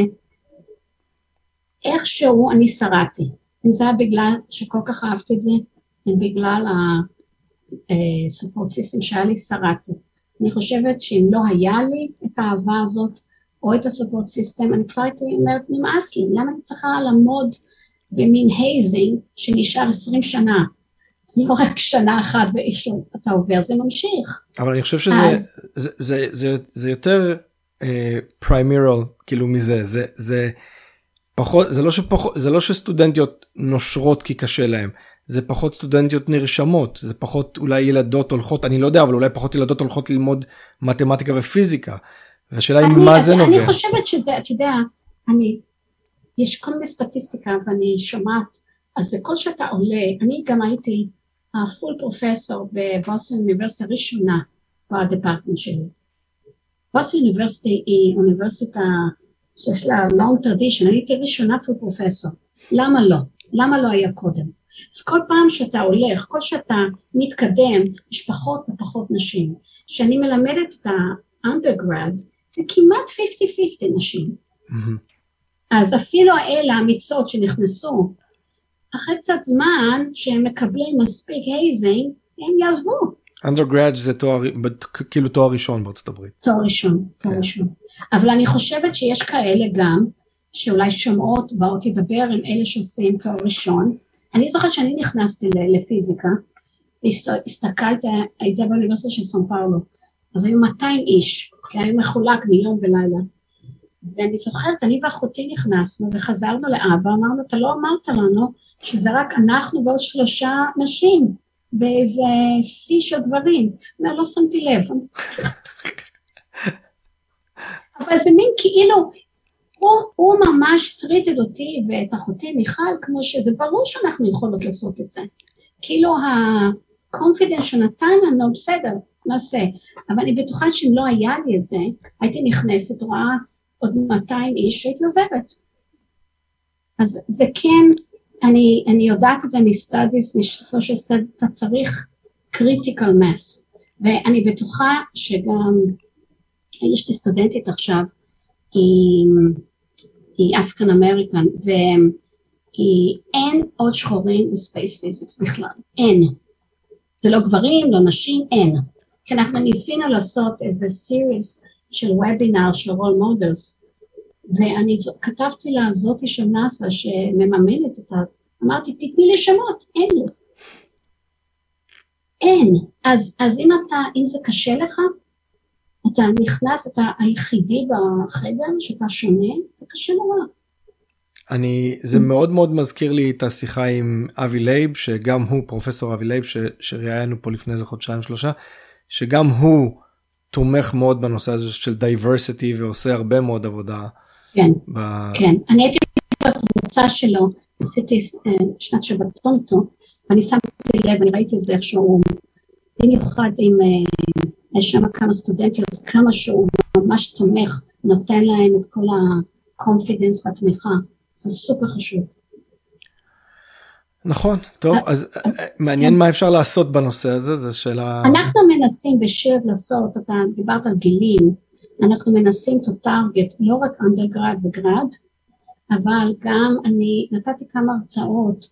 שאיכשהו אני שרדתי. אם זה היה בגלל שכל כך אהבתי את זה, אם בגלל הסופורט סיסטם שהיה לי, שרדתי. אני חושבת שאם לא היה לי את האהבה הזאת, או את הסופורט סיסטם, אני כבר הייתי אומרת, נמאס לי, למה אני צריכה לעמוד במין הייזינג שנשאר עשרים שנה? זה לא רק שנה אחת ואישו אתה עובר, זה ממשיך. אבל אני חושב שזה אז... זה, זה, זה, זה יותר פריימרל, uh, כאילו מזה, זה, זה פחות, זה לא שפחות, זה לא שסטודנטיות נושרות כי קשה להם, זה פחות סטודנטיות נרשמות, זה פחות אולי ילדות הולכות, אני לא יודע, אבל אולי פחות ילדות הולכות ללמוד מתמטיקה ופיזיקה, והשאלה היא מה זה נובע. אני חושבת שזה, אתה יודע, אני, יש כל מיני סטטיסטיקה ואני שומעת, אז זה כל שאתה עולה, אני גם הייתי הפול פרופסור בבוסטון אוניברסיטה ראשונה בדפרטמנט שלי. בוסטון אוניברסיטה היא אוניברסיטה שיש לה long tradition, אני הייתי ראשונה פול פרופסור. למה לא? למה לא היה קודם? אז כל פעם שאתה הולך, כל שאתה מתקדם, יש פחות ופחות נשים. כשאני מלמדת את ה-undergrad, זה כמעט חמישים חמישים נשים. Mm-hmm. אז אפילו האלה האמיצות שנכנסו, אחרי קצת זמן שהם מקבלים מספיק הייזינג, הם יעזבו. undergrad זה תואר, כאילו תואר ראשון בארצות הברית. תואר ראשון, תואר ראשון. אבל אני חושבת שיש כאלה גם, שאולי שומעות, באות לדבר עם אלה שעושים תואר ראשון. אני זוכרת שאני נכנסתי לפיזיקה, והסתכלתי את זה באוניברסיטה של סן פאולו, אז היו מאתיים איש, כי היה מחולק ביום ולילה. ואני זוכרת, אני ואחותי נכנסנו וחזרנו לאבא, אמרנו, אתה לא אמרת לנו שזה רק אנחנו ועוד שלושה נשים, באיזה שיא של דברים. אומר, לא שמתי לב. אבל זה מין כאילו, הוא, הוא ממש טריטד אותי ואת אחותי מיכל, כמו שזה ברור שאנחנו יכולות לעשות את זה. כאילו ה-confidence שנתן לנו, בסדר, נעשה. אבל אני בטוחה שאם לא היה לי את זה, הייתי נכנסת, רואה, עוד מאתיים איש שהייתי עוזבת. אז זה כן, אני, אני יודעת את זה מסטאדיס, מסושיאל סטאדיס, אתה צריך critical mass, ואני בטוחה שגם, יש לי סטודנטית עכשיו, היא, היא אפריקן אמריקן, ואין עוד שחורים בספייס פיזיקס בכלל, אין. זה לא גברים, לא נשים, אין. כי אנחנו ניסינו לעשות איזה סיריס, של וובינר, של רול מודלס, ואני כתבתי לה זאתי של נאסא שמממנת את ה... אמרתי, תתני לי שמות, אין לי. אין. אז, אז אם אתה, אם זה קשה לך, אתה נכנס, אתה היחידי בחדר, שאתה שונה, זה קשה נורא. אני, זה מאוד מאוד מזכיר לי את השיחה עם אבי לייב, שגם הוא, פרופסור אבי לייב, ש, שראיינו פה לפני איזה חודשיים שלושה, שגם הוא תומך מאוד בנושא הזה של diversity, ועושה הרבה מאוד עבודה. כן, ב... כן. אני הייתי בקבוצה שלו, עשיתי שנת שבתון איתו, ואני שמתי לב, אני ראיתי את זה איך שהוא, במיוחד עם, יש שם כמה סטודנטיות, כמה שהוא ממש תומך, נותן להם את כל ה-confidence והתמיכה. זה סופר חשוב. נכון, טוב, אז מעניין מה אפשר לעשות בנושא הזה, זה שאלה... אנחנו מנסים בשילד לעשות, אתה דיברת על גילים, אנחנו מנסים to target, לא רק undergrad וגרד, אבל גם אני נתתי כמה הרצאות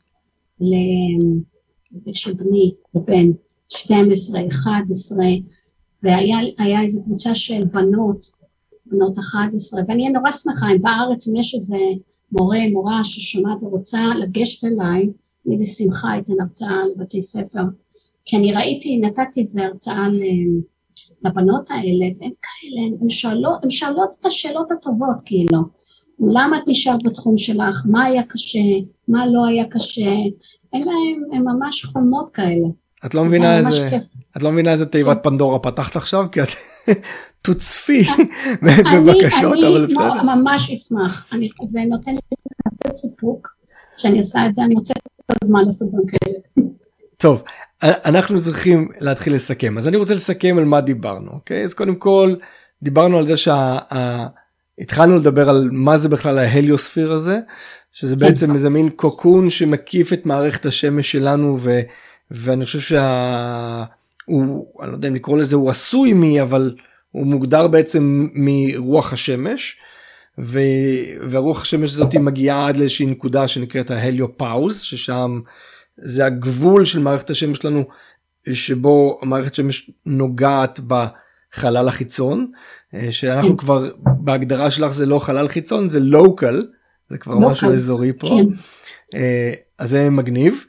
של בני ובן שתים עשרה, אחת עשרה, והיה איזו קבוצה של בנות, בנות אחת עשרה, ואני נורא שמחה, אם בארץ אם יש איזה מורה, מורה ששומעת ורוצה לגשת אליי, אני בשמחה אתן הרצאה לבתי ספר, כי אני ראיתי, נתתי איזו הרצאה לבנות האלה, והן כאלה, הן שואלות, הן שואלות את השאלות הטובות, כאילו, למה את נשארת בתחום שלך, מה היה קשה, מה לא היה קשה, אין להם, הן ממש חומות כאלה. את לא מבינה איזה, את לא מבינה איזה תיבת פנדורה פתחת עכשיו, כי את תוצפי בבקשות, אבל בסדר. אני ממש אשמח, זה נותן לי כזה סיפוק, שאני עושה את זה, אני מוצאת את הזמן לעשות דברים כאלה. טוב, אנחנו צריכים להתחיל לסכם, אז אני רוצה לסכם על מה דיברנו, אוקיי? אז קודם כל, דיברנו על זה שהתחלנו לדבר על מה זה בכלל ההליוספיר הזה, שזה בעצם איזה מין קוקון שמקיף את מערכת השמש שלנו, ו... ואני חושב שה... הוא, אני לא יודע אם לקרוא לזה, הוא עשוי מי, אבל הוא מוגדר בעצם מרוח השמש, ו... והרוח השמש הזאת מגיעה עד לאיזושהי נקודה שנקראת ההליופאוז, ששם זה הגבול של מערכת השמש שלנו, שבו מערכת השמש נוגעת בחלל החיצון, שאנחנו כבר, בהגדרה שלך זה לא חלל חיצון, זה לוקל, זה כבר local. משהו אזורי פה, כן. אז זה מגניב.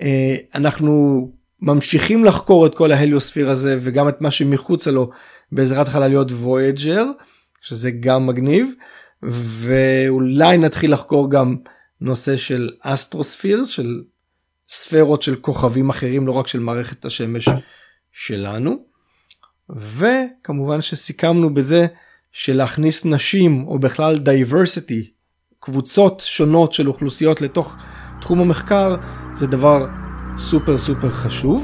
אנחנו ממשיכים לחקור את כל ההליוספיר הזה, וגם את מה שמחוצה לו, בעזרת חלליות וויג'ר, שזה גם מגניב, ואולי נתחיל לחקור גם נושא של אסטרוספירס, של ספרות של כוכבים אחרים, לא רק של מערכת השמש שלנו, וכמובן שסיכמנו בזה, שלהכניס נשים, או בכלל diversity, קבוצות שונות של אוכלוסיות לתוך תחום המחקר, זה דבר סופר סופר חשוב.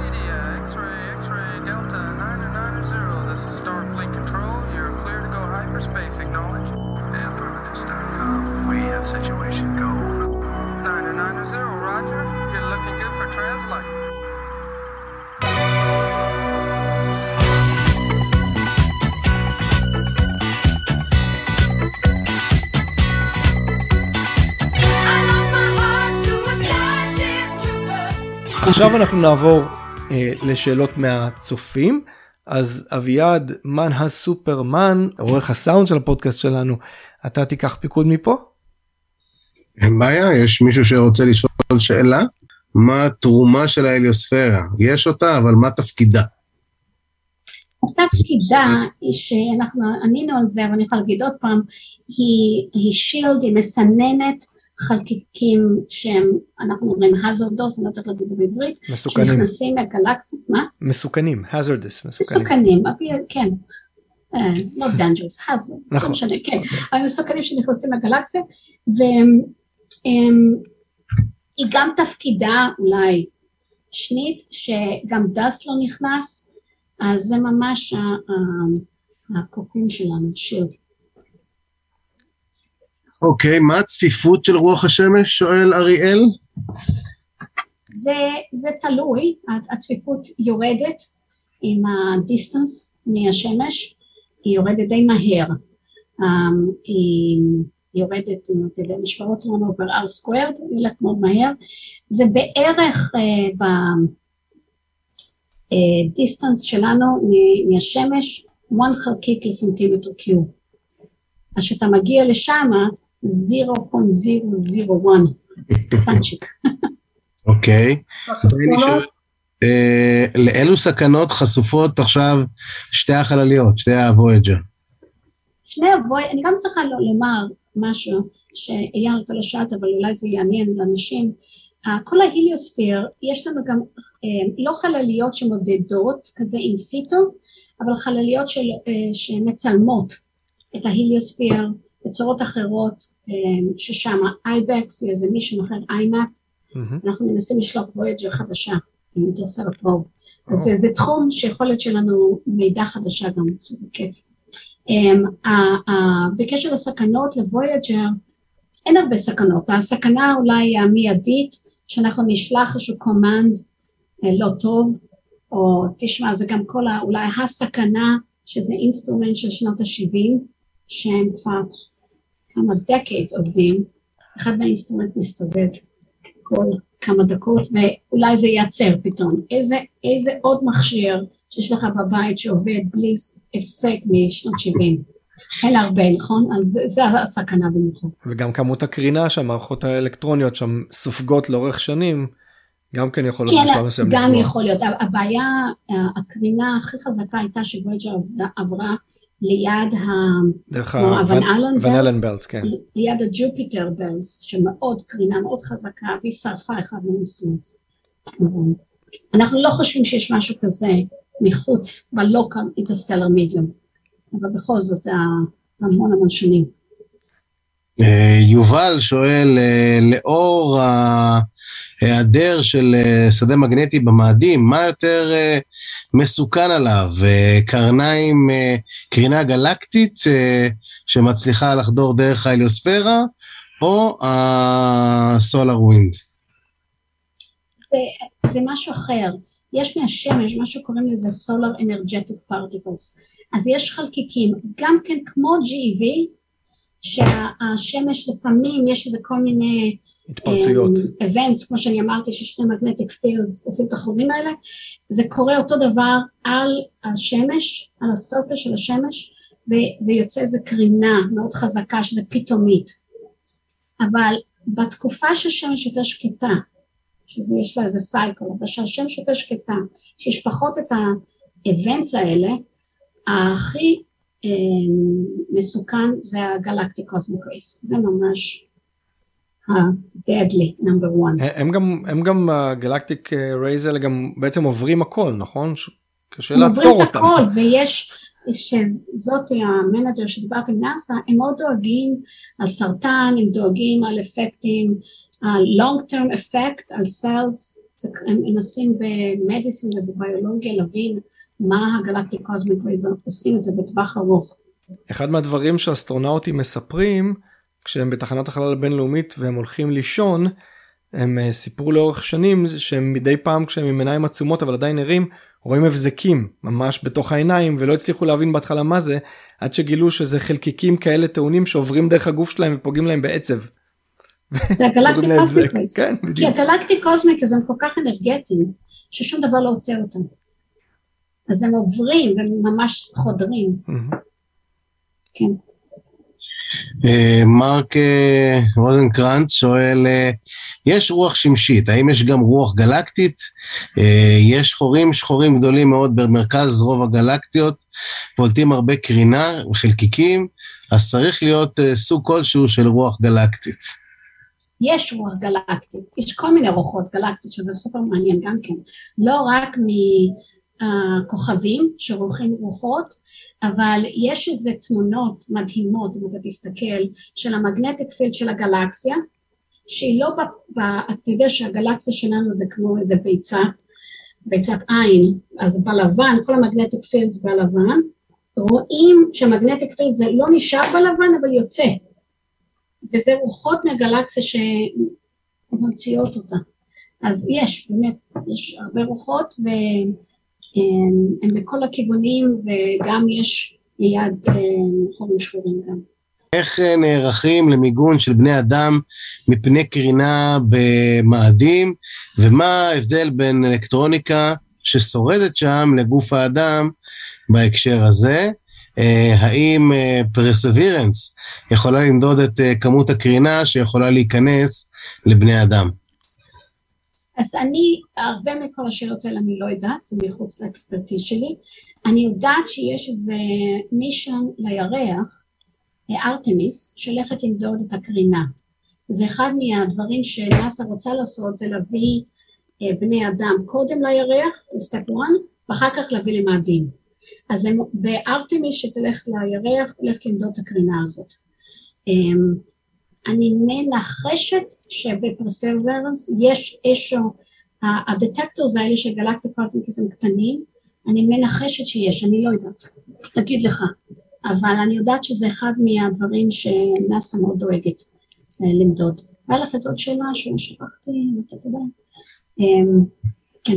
עכשיו אנחנו נעבור אה, לשאלות מהצופים, אז אביעד, מן הסופרמן, עורך הסאונד של הפודקאסט שלנו, אתה תיקח פיקוד מפה? אין בעיה, יש מישהו שרוצה לשאול שאלה, מה התרומה של ההליוספירה? יש אותה, אבל מה תפקידה? התפקידה היא שאנחנו ענינו על זה, אבל אני יכולה להגיד עוד פעם, היא, היא שילד, היא מסננת, חלקיקים שהם, אנחנו אומרים hazardous, אני לא יודעת להגיד את זה בעברית, מסוכנים. שנכנסים מהגלקסיות, מה? מסוכנים, hazardous, מסוכנים. מסוכנים, כן, לא dangerous, hazard, נכון. משנה, כן, אבל מסוכנים שנכנסים מהגלקסיה, והיא גם תפקידה אולי שנית, שגם דסט לא נכנס, אז זה ממש הקוקון שלנו, שילד. אוקיי, מה הצפיפות של רוח השמש, שואל אריאל? זה, זה תלוי, הצפיפות יורדת עם הדיסטנס מהשמש, היא יורדת די מהר, היא יורדת, אם אתה יודע, משוואות לנו over R squared, היא הולכת מאוד מהר, זה בערך בדיסטנס שלנו מהשמש, one חלקיק לסנטימטר קיוב. אז שאתה מגיע לשם, זירו נקודה זירו זירו אחת, קטנצ'יק. אוקיי. אה, לאילו סכנות חשופות עכשיו שתי החלליות, שתי הוויג'ר? שני הוויג'ר, אני גם צריכה לומר משהו שאייל אתה לא שאלת, אבל אולי זה יעניין לאנשים. כל ההיליוספיר, יש לנו גם לא חלליות שמודדות, כזה אינסיטו, אבל חלליות של, שמצלמות את ההיליוספיר בצורות אחרות, ששם אייבקס, זה מישהו אחר, איימאפ, mm-hmm. אנחנו מנסים לשלוח וויג'ר חדשה, אינטרסטלר פרוב. Oh. אז זה, זה תחום שיכול להיות שלנו מידע חדשה גם, שזה כיף. Um, uh, uh, בקשר לסכנות לוויג'ר, אין הרבה סכנות, הסכנה אולי המיידית, שאנחנו נשלח איזשהו קומנד uh, לא טוב, או תשמע, זה גם כל ה, אולי הסכנה, שזה אינסטרומנט של שנות ה-שבעים, שהם כבר כמה decades עובדים, אחד מהאינסטרומנט מסתובב כל כמה דקות, ואולי זה ייצר פתאום. איזה, איזה עוד מכשיר שיש לך בבית שעובד בלי הפסק משנות שבעים. אין הרבה, נכון? אז זה, זה הסכנה במיוחד. וגם כמות הקרינה שהמערכות האלקטרוניות שם סופגות לאורך שנים, גם כן יכול להיות בשלב מסוים לסגור. גם יכול להיות. הבעיה, הקרינה הכי חזקה הייתה שוויג'ר עברה ליד ון אלן בלט, כן. ליד הג'ופיטר בלס, שמאוד קרינה, מאוד חזקה, והיא שרפה אחד מהאינסטרומנט. אנחנו לא חושבים שיש משהו כזה מחוץ, בלוקל אינטרסטלר מידיום, אבל בכל זאת זה המון המון שנים. יובל שואל, לאור ההיעדר של שדה מגנטי במאדים, מה יותר מסוכן עליו? קרניים, קרינה גלקטית שמצליחה לחדור דרך ההליוספירה, או הסולר ווינד? זה, זה משהו אחר. יש מהשמש, מה שקוראים לזה Solar Energetic Particles. אז יש חלקיקים, גם כן כמו ג'י אי וי, שהשמש לפעמים יש איזה כל מיני התפרצויות. events, כמו שאני אמרתי, ששני magnetic fields עושים את החורים האלה, זה קורה אותו דבר על השמש, על הסופר של השמש, וזה יוצא איזה קרינה מאוד חזקה, שזה פתאומית. אבל בתקופה שהשמש יותר שקטה, שזה יש לה איזה סייקל, אבל שהשמש יותר שקטה, שיש פחות את האבנטס האלה, הכי אה, מסוכן זה הגלקטיק קוסמיק רייס, זה ממש ה-deadly number one. הם גם, הם גם הגלקטיק רייס האלה גם בעצם עוברים הכל, נכון? קשה לעצור אותם. עוברים את הכל, ויש, שזאת המנג'ר שדיברת עם נאסא, הם מאוד דואגים על סרטן, הם דואגים על אפקטים, ה-long term effect על cells, הם מנסים במדיסין ובביולוגיה להבין מה הגלקטיק קוסמיק רייז עושים את זה בטווח ארוך. אחד מהדברים שהאסטרונאוטים מספרים, כשהם בתחנת החלל הבינלאומית והם הולכים לישון, הם סיפרו לאורך שנים שהם מדי פעם כשהם עם עיניים עצומות אבל עדיין ערים, רואים הבזקים ממש בתוך העיניים ולא הצליחו להבין בהתחלה מה זה, עד שגילו שזה חלקיקים כאלה טעונים שעוברים דרך הגוף שלהם ופוגעים להם בעצב. זה הגלקטיק קוסמיק רייס. כי הגלקטיק קוסמיק הם כל כך אנרגטיים, ששום דבר לא עוצר אותם. אז הם עוברים וממש חודרים. כן. מרק רוזנקרנץ שואל, יש רוח שמשית, האם יש גם רוח גלקטית? יש חורים שחורים גדולים מאוד במרכז רוב הגלקטיות, פולטים הרבה קרינה וחלקיקים, אז צריך להיות סוג כלשהו של רוח גלקטית. יש רוח גלקטית, יש כל מיני רוחות גלקטית, שזה סופר מעניין גם כן, לא רק מכוכבים שרוחים רוחות, אבל יש איזה תמונות מדהימות, אם אתה תסתכל, של המגנטיק פילד של הגלקסיה, שהיא לא, ב, אתה יודע שהגלקסיה שלנו זה כמו איזה ביצה, ביצת עין, אז בלבן, כל המגנטיק פילד זה בלבן, רואים שהמגנטיק פילד זה לא נשאר בלבן, אבל יוצא. וזה רוחות מהגלקסיה שמוציאות אותה. אז יש, באמת, יש הרבה רוחות, והן בכל הכיוונים, וגם יש ליד חורים שחורים גם. איך נערכים למיגון של בני אדם מפני קרינה במאדים, ומה ההבדל בין אלקטרוניקה ששורדת שם לגוף האדם בהקשר הזה? האם פרסווירנס יכולה למדוד את כמות הקרינה שיכולה להיכנס לבני אדם? אז אני, הרבה מכל השאלות האלה אני לא יודעת, זה מחוץ לאקספרטיז שלי. אני יודעת שיש איזה מישן לירח, ארתמיס, שהולכת למדוד את הקרינה. זה אחד מהדברים שנאס"א רוצה לעשות, זה להביא בני אדם קודם לירח, לסטפ אחת, ואחר כך להביא למאדים. אז בארתמיס שתלך לירח, הולכת למדוד את הקרינה הזאת. אני מנחשת שבפרסרברנס יש איזשהו, הדטקטורס האלה של גלקטיק פרטיקלס קטנים, אני מנחשת שיש, אני לא יודעת להגיד לך, אבל אני יודעת שזה אחד מהדברים שנאס"א מאוד דואגת למדוד. היה לך את עוד שאלה ששכחתי, אתה יודע. כן.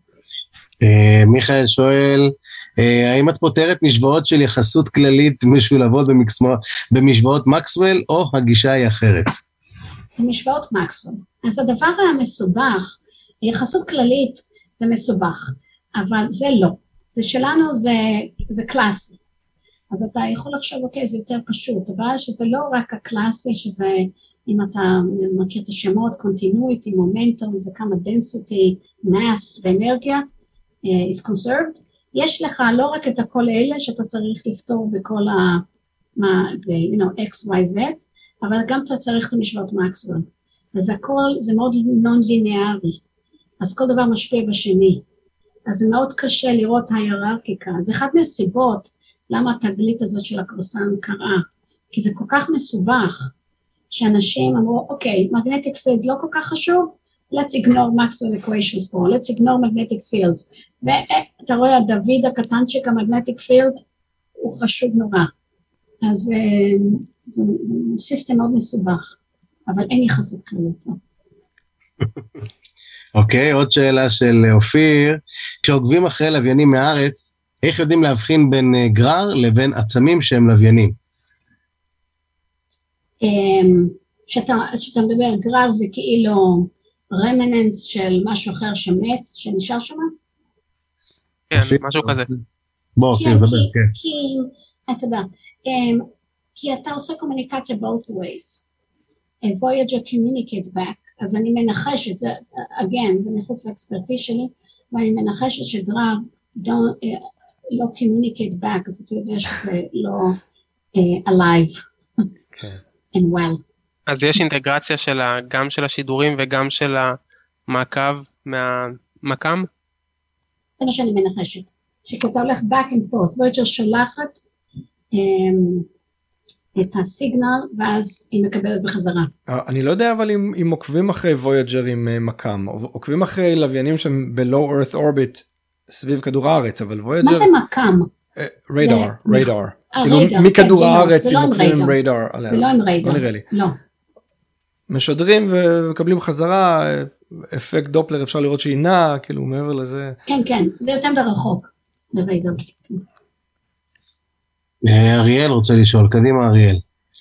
מיכאל שואל, האם את פותרת משוואות של יחסות כללית משולבות במשוואות מקסוול, או הגישה היא אחרת? זה משוואות מקסוול. אז הדבר המסובך, יחסות כללית זה מסובך, אבל זה לא. זה שלנו, זה, זה קלאסי. אז אתה יכול לחשוב, אוקיי, זה יותר פשוט, אבל שזה לא רק הקלאסי, שזה, אם אתה מכיר את השמות, continuity, momentum, זה כמה density, mass ואנרגיה, uh, is conserved. יש לך לא רק את הכל אלה שאתה צריך לפתור בכל ה, מה, you know, X, Y, Z, אבל גם אתה צריך את המשוואות מקסוול. אז הכל, זה מאוד נון-ליניארי. אז כל דבר משפיע בשני. אז זה מאוד קשה לראות ההיררכיקה. זה אחת מהסיבות למה התגלית הזאת של הקרוסן קרה. כי זה כל כך מסובך, שאנשים אמרו, אוקיי, magnetic field לא כל כך חשוב, let's ignore Maxwell equations פה, let's ignore magnetic fields. ואתה רואה, דוד הקטנצ'יק, המגנטיק פילד, הוא חשוב נורא. אז זה סיסטם מאוד מסובך, אבל אין יחסות כללית. אוקיי, עוד שאלה של אופיר, כשעוקבים אחרי לוויינים מהארץ, איך יודעים להבחין בין גרר לבין עצמים שהם לוויינים? כשאתה מדבר גרר זה כאילו רמננס של משהו אחר שמת, שנשאר שם? כן, משהו כזה. בוא, אופיר, דבר, כן. כי, אתה יודע, כי אתה עושה קומוניקציה both ways. Voyager communicate back, אז אני מנחשת, זה, again, זה מחוץ לאקספרטיז שלי, ואני מנחשת שגרר לא communicate back, אז אתה יודע שזה לא alive and well. אז יש אינטגרציה של גם של השידורים וגם של המעקב מהמקם? זה מה שאני מנחשת, שכתה הולך back and forth, Voyager שולחת את הסיגנל, ואז היא מקבלת בחזרה. אני לא יודע אבל אם, אם עוקבים אחרי Voyager עם מקם, עוקבים אחרי לוויינים שהם ב-low earth orbit סביב כדור הארץ, אבל Voyager... מה זה מקם? ריידר, ריידר. כאילו מכדור הארץ הם עוקבים עם ריידר. זה לא עם ריידר, לא נראה לי. לא. משדרים ומקבלים חזרה, אפקט דופלר אפשר לראות שהיא נעה, כאילו מעבר לזה. כן, כן, זה יותר רחוק, לריידר. אריאל רוצה לשאול, קדימה אריאל.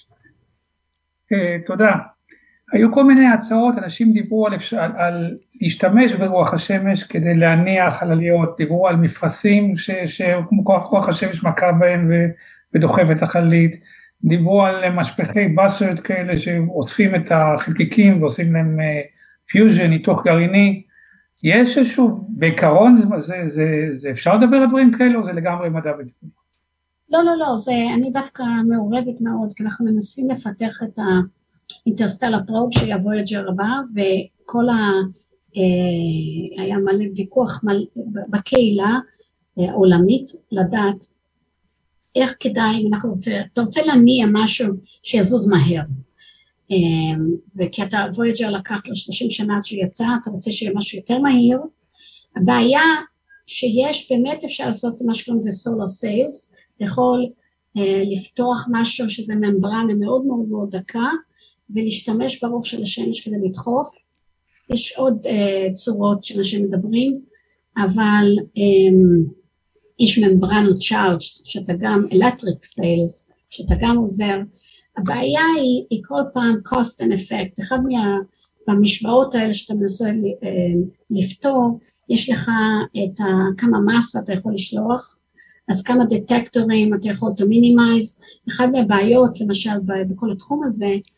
תודה. היו כל מיני הצעות, אנשים דיברו על, על להשתמש ברוח השמש כדי להניח חלליות, דיברו על מפרשים שרוח השמש מכה בהם ודוחף את החללית, דיברו על משפחי בסרד כאלה שאוספים את החלקיקים ועושים להם פיוז'ן, ניתוח גרעיני. יש איזשהו, בעיקרון זה, זה, זה אפשר לדבר על דברים כאלה או זה לגמרי מדע בדיוק? לא, לא, לא, זה, אני דווקא מעורבת מאוד, כי אנחנו מנסים לפתח את האינטרסטלר פרוב של הוויג'ר הבא, וכל ה... אה, היה מלא ויכוח מלא, בקהילה אה, עולמית, לדעת איך כדאי, אם אנחנו רוצה, אתה רוצה להניע משהו שיזוז מהר, אה, וכי אתה וויג'ר לקח לו שלושים שנה שיצא, אתה רוצה שיהיה משהו יותר מהיר, הבעיה שיש, באמת אפשר לעשות מה שקוראים זה סולר סיילס, אתה יכול uh, לפתוח משהו שזה ממברנה מאוד מאוד מאוד דקה, ולהשתמש ברוך של השמש כדי לדחוף. יש עוד uh, צורות שאנשים מדברים, אבל um, יש ממברנות צ'ארג'ד, שאתה גם electric sales, שאתה גם עוזר. הבעיה היא, היא כל פעם cost and effect. אחד מה, במשוואות האלה שאתה מנסה uh, לפתור, יש לך את ה, כמה מסה אתה יכול לשלוח, אז כמה דטקטורים אתה יכול to minimize. אחד מהבעיות, למשל, בכל התחום הזה,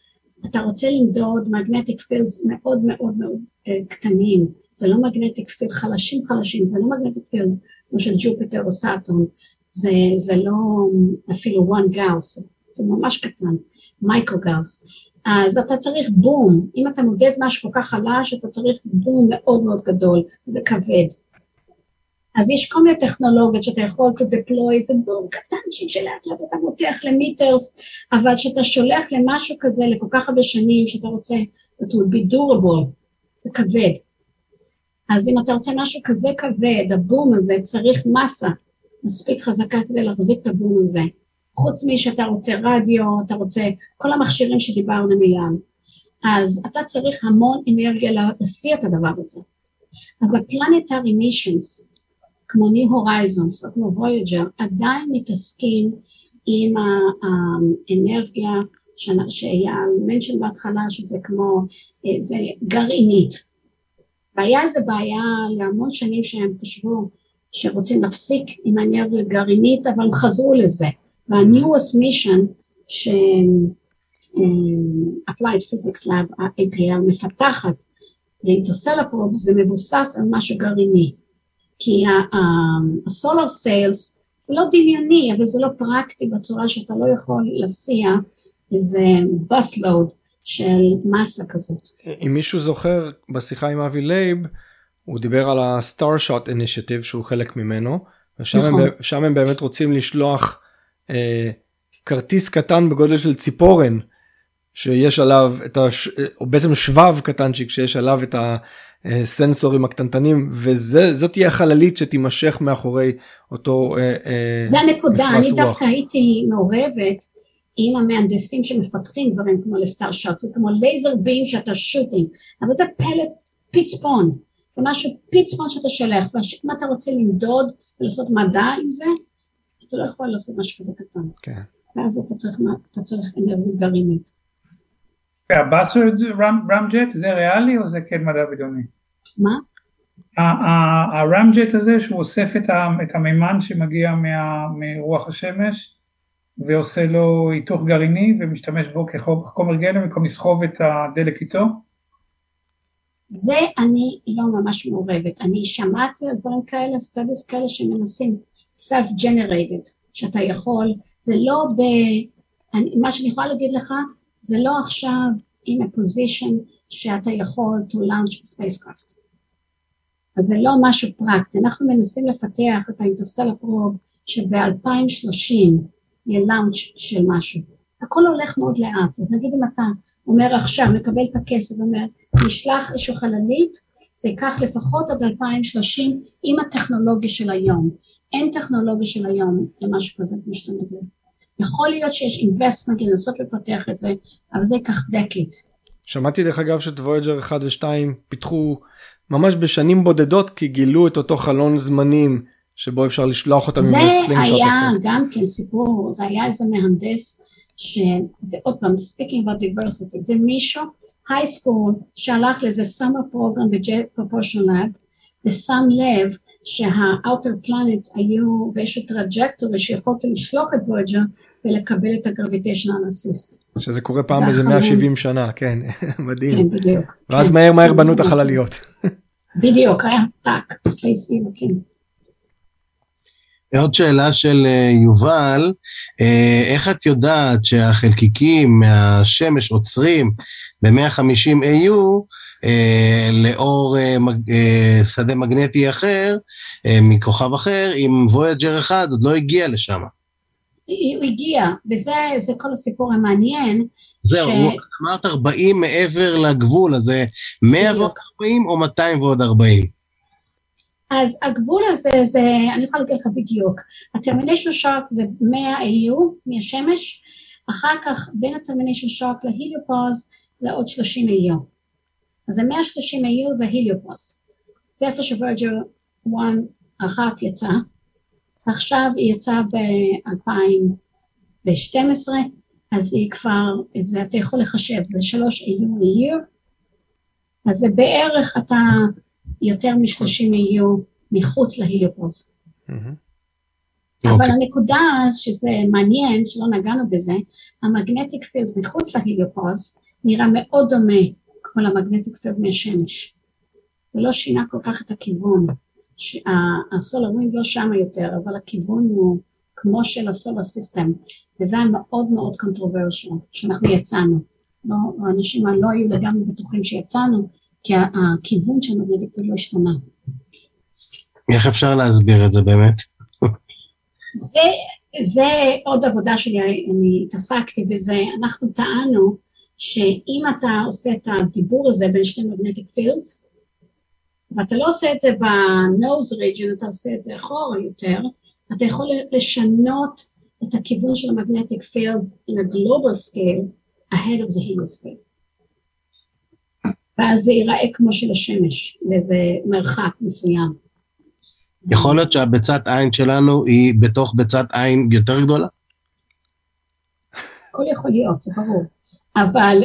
אתה רוצה למדוד magnetic fields מאוד מאוד מאוד uh, קטנים, זה לא magnetic field חלשים חלשים, זה לא magnetic field כמו של ג'ופיטר או סאטורן, זה, זה לא אפילו one גאוס, זה ממש קטן, מייקרו גאוס. אז אתה צריך בום, אם אתה מודד משהו כל כך חלש, אתה צריך בום מאוד מאוד גדול, זה כבד. אז יש כל מיני טכנולוגיות שאתה יכול to deploy, זה בום קטנצ'יק שלאט לאט אתה מותח למיטרס, אבל שאתה שולח למשהו כזה לכל כך הרבה שנים, שאתה רוצה, that will be durable, זה כבד. אז אם אתה רוצה משהו כזה כבד, הבום הזה צריך מסה, מספיק חזקה כדי להחזיק את הבום הזה. חוץ משאתה רוצה רדיו, אתה רוצה כל המכשירים שדיברנו מיד. אז אתה צריך המון אנרגיה להסיע את הדבר הזה. אז ה-planetary missions, כמו New Horizons, כמו Voyager, עדיין מתעסקים עם האנרגיה שהיה mention בהתחלה, שזה כמו, זה גרעינית. והיה איזו בעיה להמון שנים שהם חשבו שרוצים להפסיק עם האנרגיה גרעינית, אבל חזרו לזה. וה-newest mission ש-Applied Physics Lab, ה-A P L, מפתחת לאינטרסטלר פרוב, זה מבוסס על משהו גרעיני. כי ה-Solar Cells זה לא דמיוני, אבל זה לא פרקטי בצורה שאתה לא יכול להסיע איזה bus load של מסה כזאת. אם מישהו זוכר, בשיחה עם אבי לייב, הוא דיבר על ה-Starshot Initiative, שהוא חלק ממנו, ושם נכון. הם, שם הם באמת רוצים לשלוח אה, כרטיס קטן בגודל של ציפורן, שיש עליו את הש... או בעצם שבב קטנצ'יק שיש עליו את הסנסורים הקטנטנים, וזאת תהיה החללית שתימשך מאחורי אותו זה הנקודה, אני דווקא הייתי מעורבת עם המהנדסים שמפתחים דברים כמו לסטארשוט, זה כמו לייזר בים שאתה שוטינג, אבל זה פלט פיצפון, זה משהו פיצפון שאתה שלח, ואם אתה רוצה למדוד ולעשות מדע עם זה, אתה לא יכול לעשות משהו כזה קטן. כן. ואז אתה צריך, אתה צריך אנרגיה גרעינית. והבאסורד רמג'ט זה ריאלי או זה כן מדע בדיוני? מה? הרמג'ט הזה שהוא אוסף את המימן שמגיע מרוח השמש ועושה לו היתוך גרעיני ומשתמש בו כחומר גלם במקום לסחוב את הדלק איתו? זה אני לא ממש מעורבת. אני שמעתי על דברים כאלה, סטאדיס כאלה שמנסים self-generated, שאתה יכול, זה לא ב... מה שאני יכולה להגיד לך, זה לא עכשיו in a position שאתה יכול to launch a spacecraft. אז זה לא משהו פרקטי. אנחנו מנסים לפתח את האינטרסטלר פרוב שב-אלפיים ושלושים יהיה לאונץ' של משהו. הכל הולך מאוד לאט. אז נגיד אם אתה אומר עכשיו, מקבל את הכסף, אומר, נשלח איזשהו חללית, זה ייקח לפחות עד אלפיים ושלושים עם הטכנולוגיה של היום. אין טכנולוגיה של היום למשהו כזה כמו שאתה מדבר. יכול להיות שיש investment לנסות לפתח את זה, אבל זה ייקח decades. שמעתי דרך אגב שאת Voyager אחת ושתיים פיתחו ממש בשנים בודדות, כי גילו את אותו חלון זמנים, שבו אפשר לשלוח אותם עם סלינג שוט. זה היה גם כן סיפור, זה היה איזה מהנדס, שזה עוד פעם, speaking about diversity, זה מישהו, high school, שהלך לאיזה summer program ב-Jet Propulsion Lab, ושם לב, שה-outer planets היו באיזשהו טראג'קטורי שיכולת לשלוח את Voyager ולקבל את ה-gravitational assist. שזה קורה פעם איזה מאה ושבעים שנה, כן, מדהים. כן, בדיוק. ואז מהר מהר בנו את החלליות. בדיוק, היה טאק, ספייס איבוקים. עוד שאלה של יובל, איך את יודעת שהחלקיקים מהשמש עוצרים ב-מאה וחמישים איי יו, לאור שדה מגנטי אחר, מכוכב אחר, אם Voyager אחד עוד לא הגיע לשם? הוא הגיע, וזה כל הסיפור המעניין. זהו, אמרת ארבעים מעבר לגבול, אז זה מאה ועוד ארבעים או מאתיים ועוד ארבעים? אז הגבול הזה, זה, אני יכולה להגיד לך בדיוק, הטרמיניישן שוק זה מאה איי יו מהשמש, אחר כך בין הטרמיניישן שוק להיליופוז זה עוד שלושים איי יו. אז ה-מאה ושלושים איי יו זה היליופוז. זה איפה שורג'ר אחת יצא, עכשיו היא יצאה ב-אלפיים ושתים עשרה, אז היא כבר, זה, אתה יכול לחשב, זה שלוש איי יו year, אז זה בערך אתה יותר מ-שלושים איי יו מחוץ להיליופוז. אבל הנקודה שזה מעניין, שלא נגענו בזה, המגנטיק פילד מחוץ להיליופוז, נראה מאוד דומה כמו למגנטיק פילד מהשמש. ולא שינה כל כך את הכיוון. הסולר ווינד לא שם יותר, אבל הכיוון הוא כמו של הסולר סיסטם, וזה היה מאוד מאוד קונטרוברשל, שאנחנו יצאנו. לא, האנשים לא היו לגמרי בטוחים שיצאנו, כי הכיוון של המגנטיק פילד לא השתנה. איך אפשר להסביר את זה באמת? זה, זה עוד עבודה שלי, אני התעסקתי בזה, אנחנו טענו שאם אתה עושה את הדיבור הזה בין שני magnetic fields, ואתה לא עושה את זה ב-nose region, אתה עושה את זה אחורה יותר, אתה יכול לשנות את הכיוון של ה-magnetic field in a global scale ahead of the heliosphère. ואז זה ייראה כמו של השמש, לאיזה מרחק מסוים. יכול להיות שהביצת עין שלנו היא בתוך ביצת עין יותר גדולה? הכל יכול להיות, זה ברור. אבל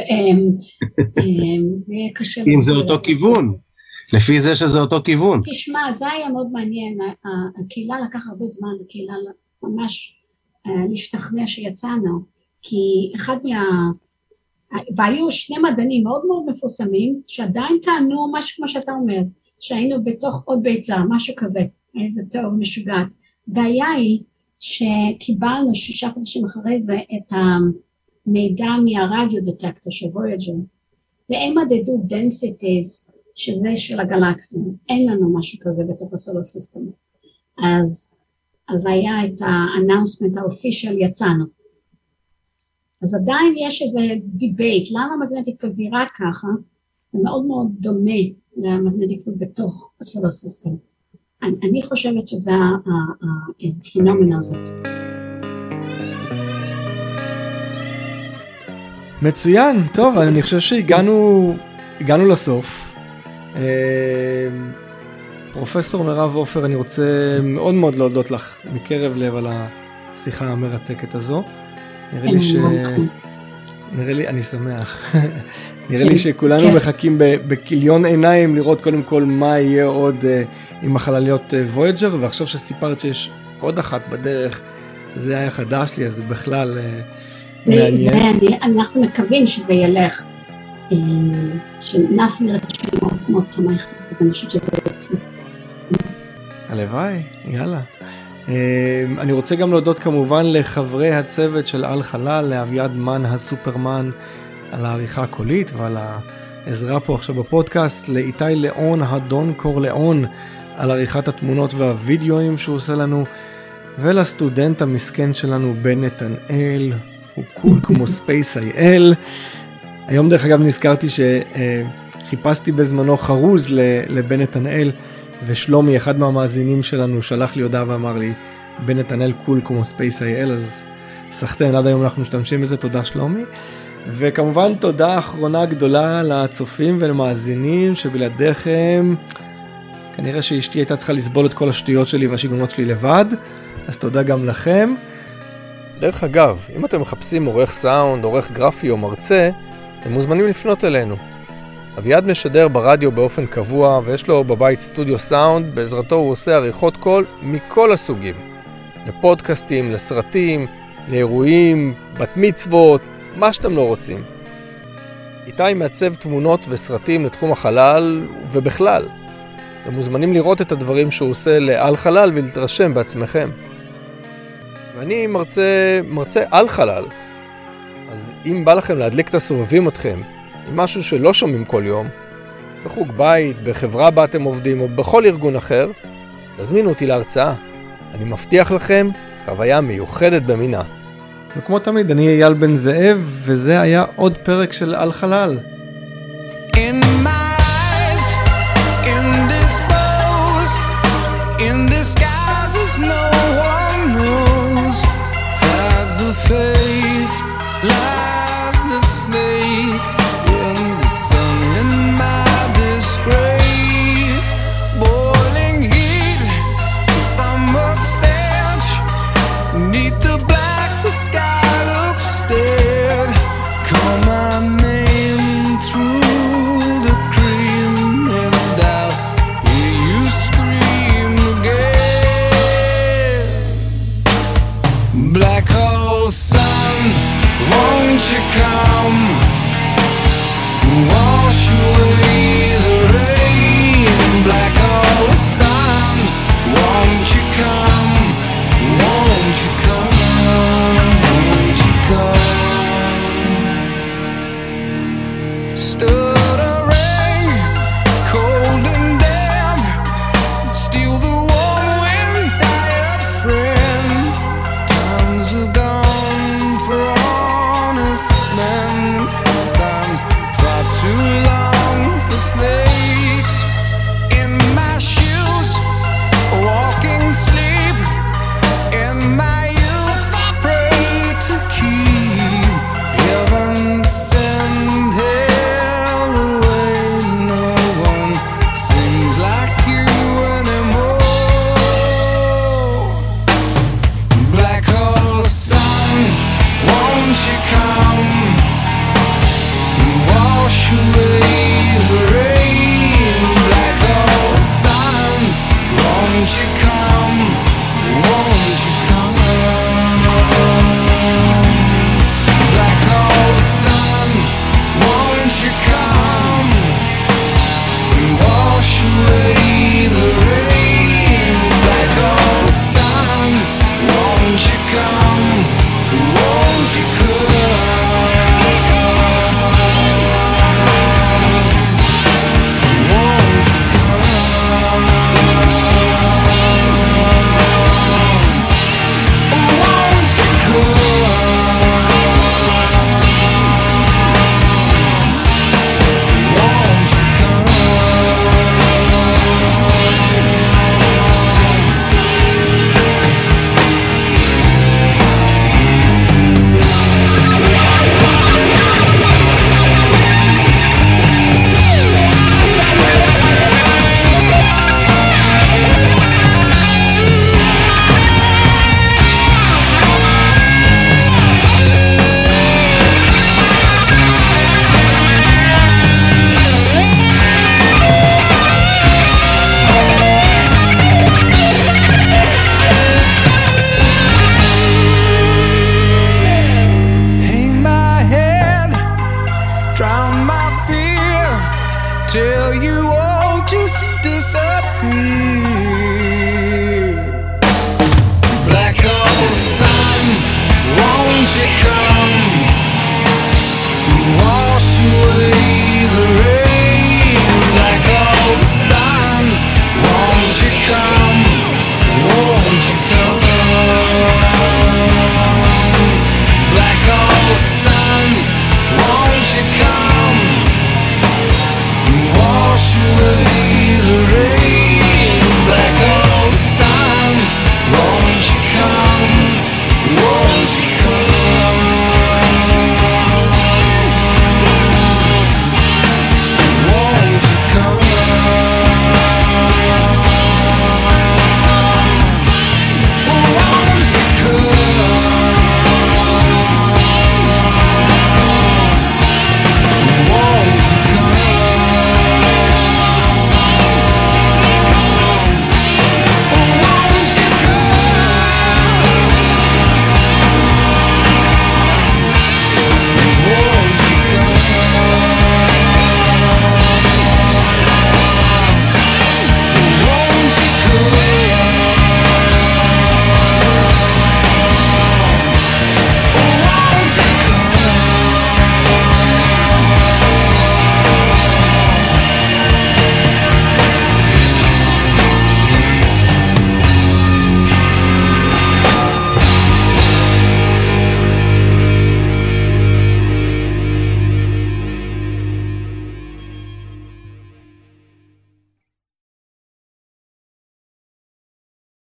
זה יהיה קשה. אם זה אותו כיוון, לפי זה שזה אותו כיוון. תשמע, זה היה מאוד מעניין, הקהילה לקח הרבה זמן, הקהילה ממש להשתכנע שיצאנו, כי אחד מה... והיו שני מדענים מאוד מאוד מפורסמים, שעדיין טענו משהו כמו שאתה אומר, שהיינו בתוך עוד ביצה, משהו כזה, איזה תיאוריה משוגעת. הבעיה היא שקיבלנו שישה חודשים אחרי זה את המידע מהרדיו דטקטור של וויג'ר, והם מדדו densities שזה של הגלקסיה, אין לנו משהו כזה בתוך הסולר סיסטם. אז, אז היה את האנאונסמנט האופישל, יצאנו. אז עדיין יש איזה דיבייט, למה המגנטיק פילד נראה ככה? זה מאוד מאוד דומה למגנטיק פילד בתוך הסולר סיסטם. אני, אני חושבת שזה הפנומנה הזאת. מצוין, טוב, אני חושב שהגענו הגענו לסוף. פרופסור מירב עופר, אני רוצה מאוד מאוד להודות לך מקרב לב על השיחה המרתקת הזו. נראה לי ש... נראה לי, אני שמח. נראה לי שכולנו מחכים בקליון עיניים לראות קודם כל מה יהיה עוד עם החלליות וויג'ר, ועכשיו שסיפרת שיש עוד אחת בדרך, שזה היה חדש לי, אז זה בכלל מעניין. אנחנו מקווים שזה ילך, שנס נראית שמות מאוד תומך, אז אני חושבת שזה יצא. הלוואי, יאללה. אני רוצה גם להודות כמובן לחברי הצוות של על חלל, לאביעד מן הסופרמן על העריכה הקולית ועל העזרה פה עכשיו בפודקאסט, לאיתי ליאון הדון קורליאון על עריכת התמונות והווידאוים שהוא עושה לנו, ולסטודנט המסכן שלנו בן נתנאל, הוא קול כמו ספייס איי אל. היום דרך אגב נזכרתי שחיפשתי בזמנו חרוז לבן נתנאל, ושלומי, אחד מהמאזינים שלנו, שלח לי הודעה ואמר לי, בן נתנאל קול כמו ספייס איי אל, אז סחטן, עד היום אנחנו משתמשים בזה, תודה שלומי. וכמובן תודה אחרונה גדולה לצופים ולמאזינים, שבלעדיכם, כנראה שאשתי הייתה צריכה לסבול את כל השטויות שלי והשיגונות שלי לבד, אז תודה גם לכם. דרך אגב, אם אתם מחפשים עורך סאונד, עורך גרפי או מרצה, אתם מוזמנים לפנות אלינו. אביעד משדר ברדיו באופן קבוע, ויש לו בבית סטודיו סאונד, בעזרתו הוא עושה עריכות קול מכל הסוגים. לפודקאסטים, לסרטים, לאירועים, בת מצוות, מה שאתם לא רוצים. איתי מעצב תמונות וסרטים לתחום החלל ובכלל. אתם מוזמנים לראות את הדברים שהוא עושה לעל חלל ולהתרשם בעצמכם. ואני מרצה, מרצה על חלל. אז אם בא לכם להדליק את הסובבים אתכם, עם משהו שלא שומעים כל יום, בחוג בית, בחברה בה אתם עובדים או בכל ארגון אחר, תזמינו אותי להרצאה. אני מבטיח לכם חוויה מיוחדת במינה. וכמו תמיד, אני אייל בן זאב, וזה היה עוד פרק של על חלל.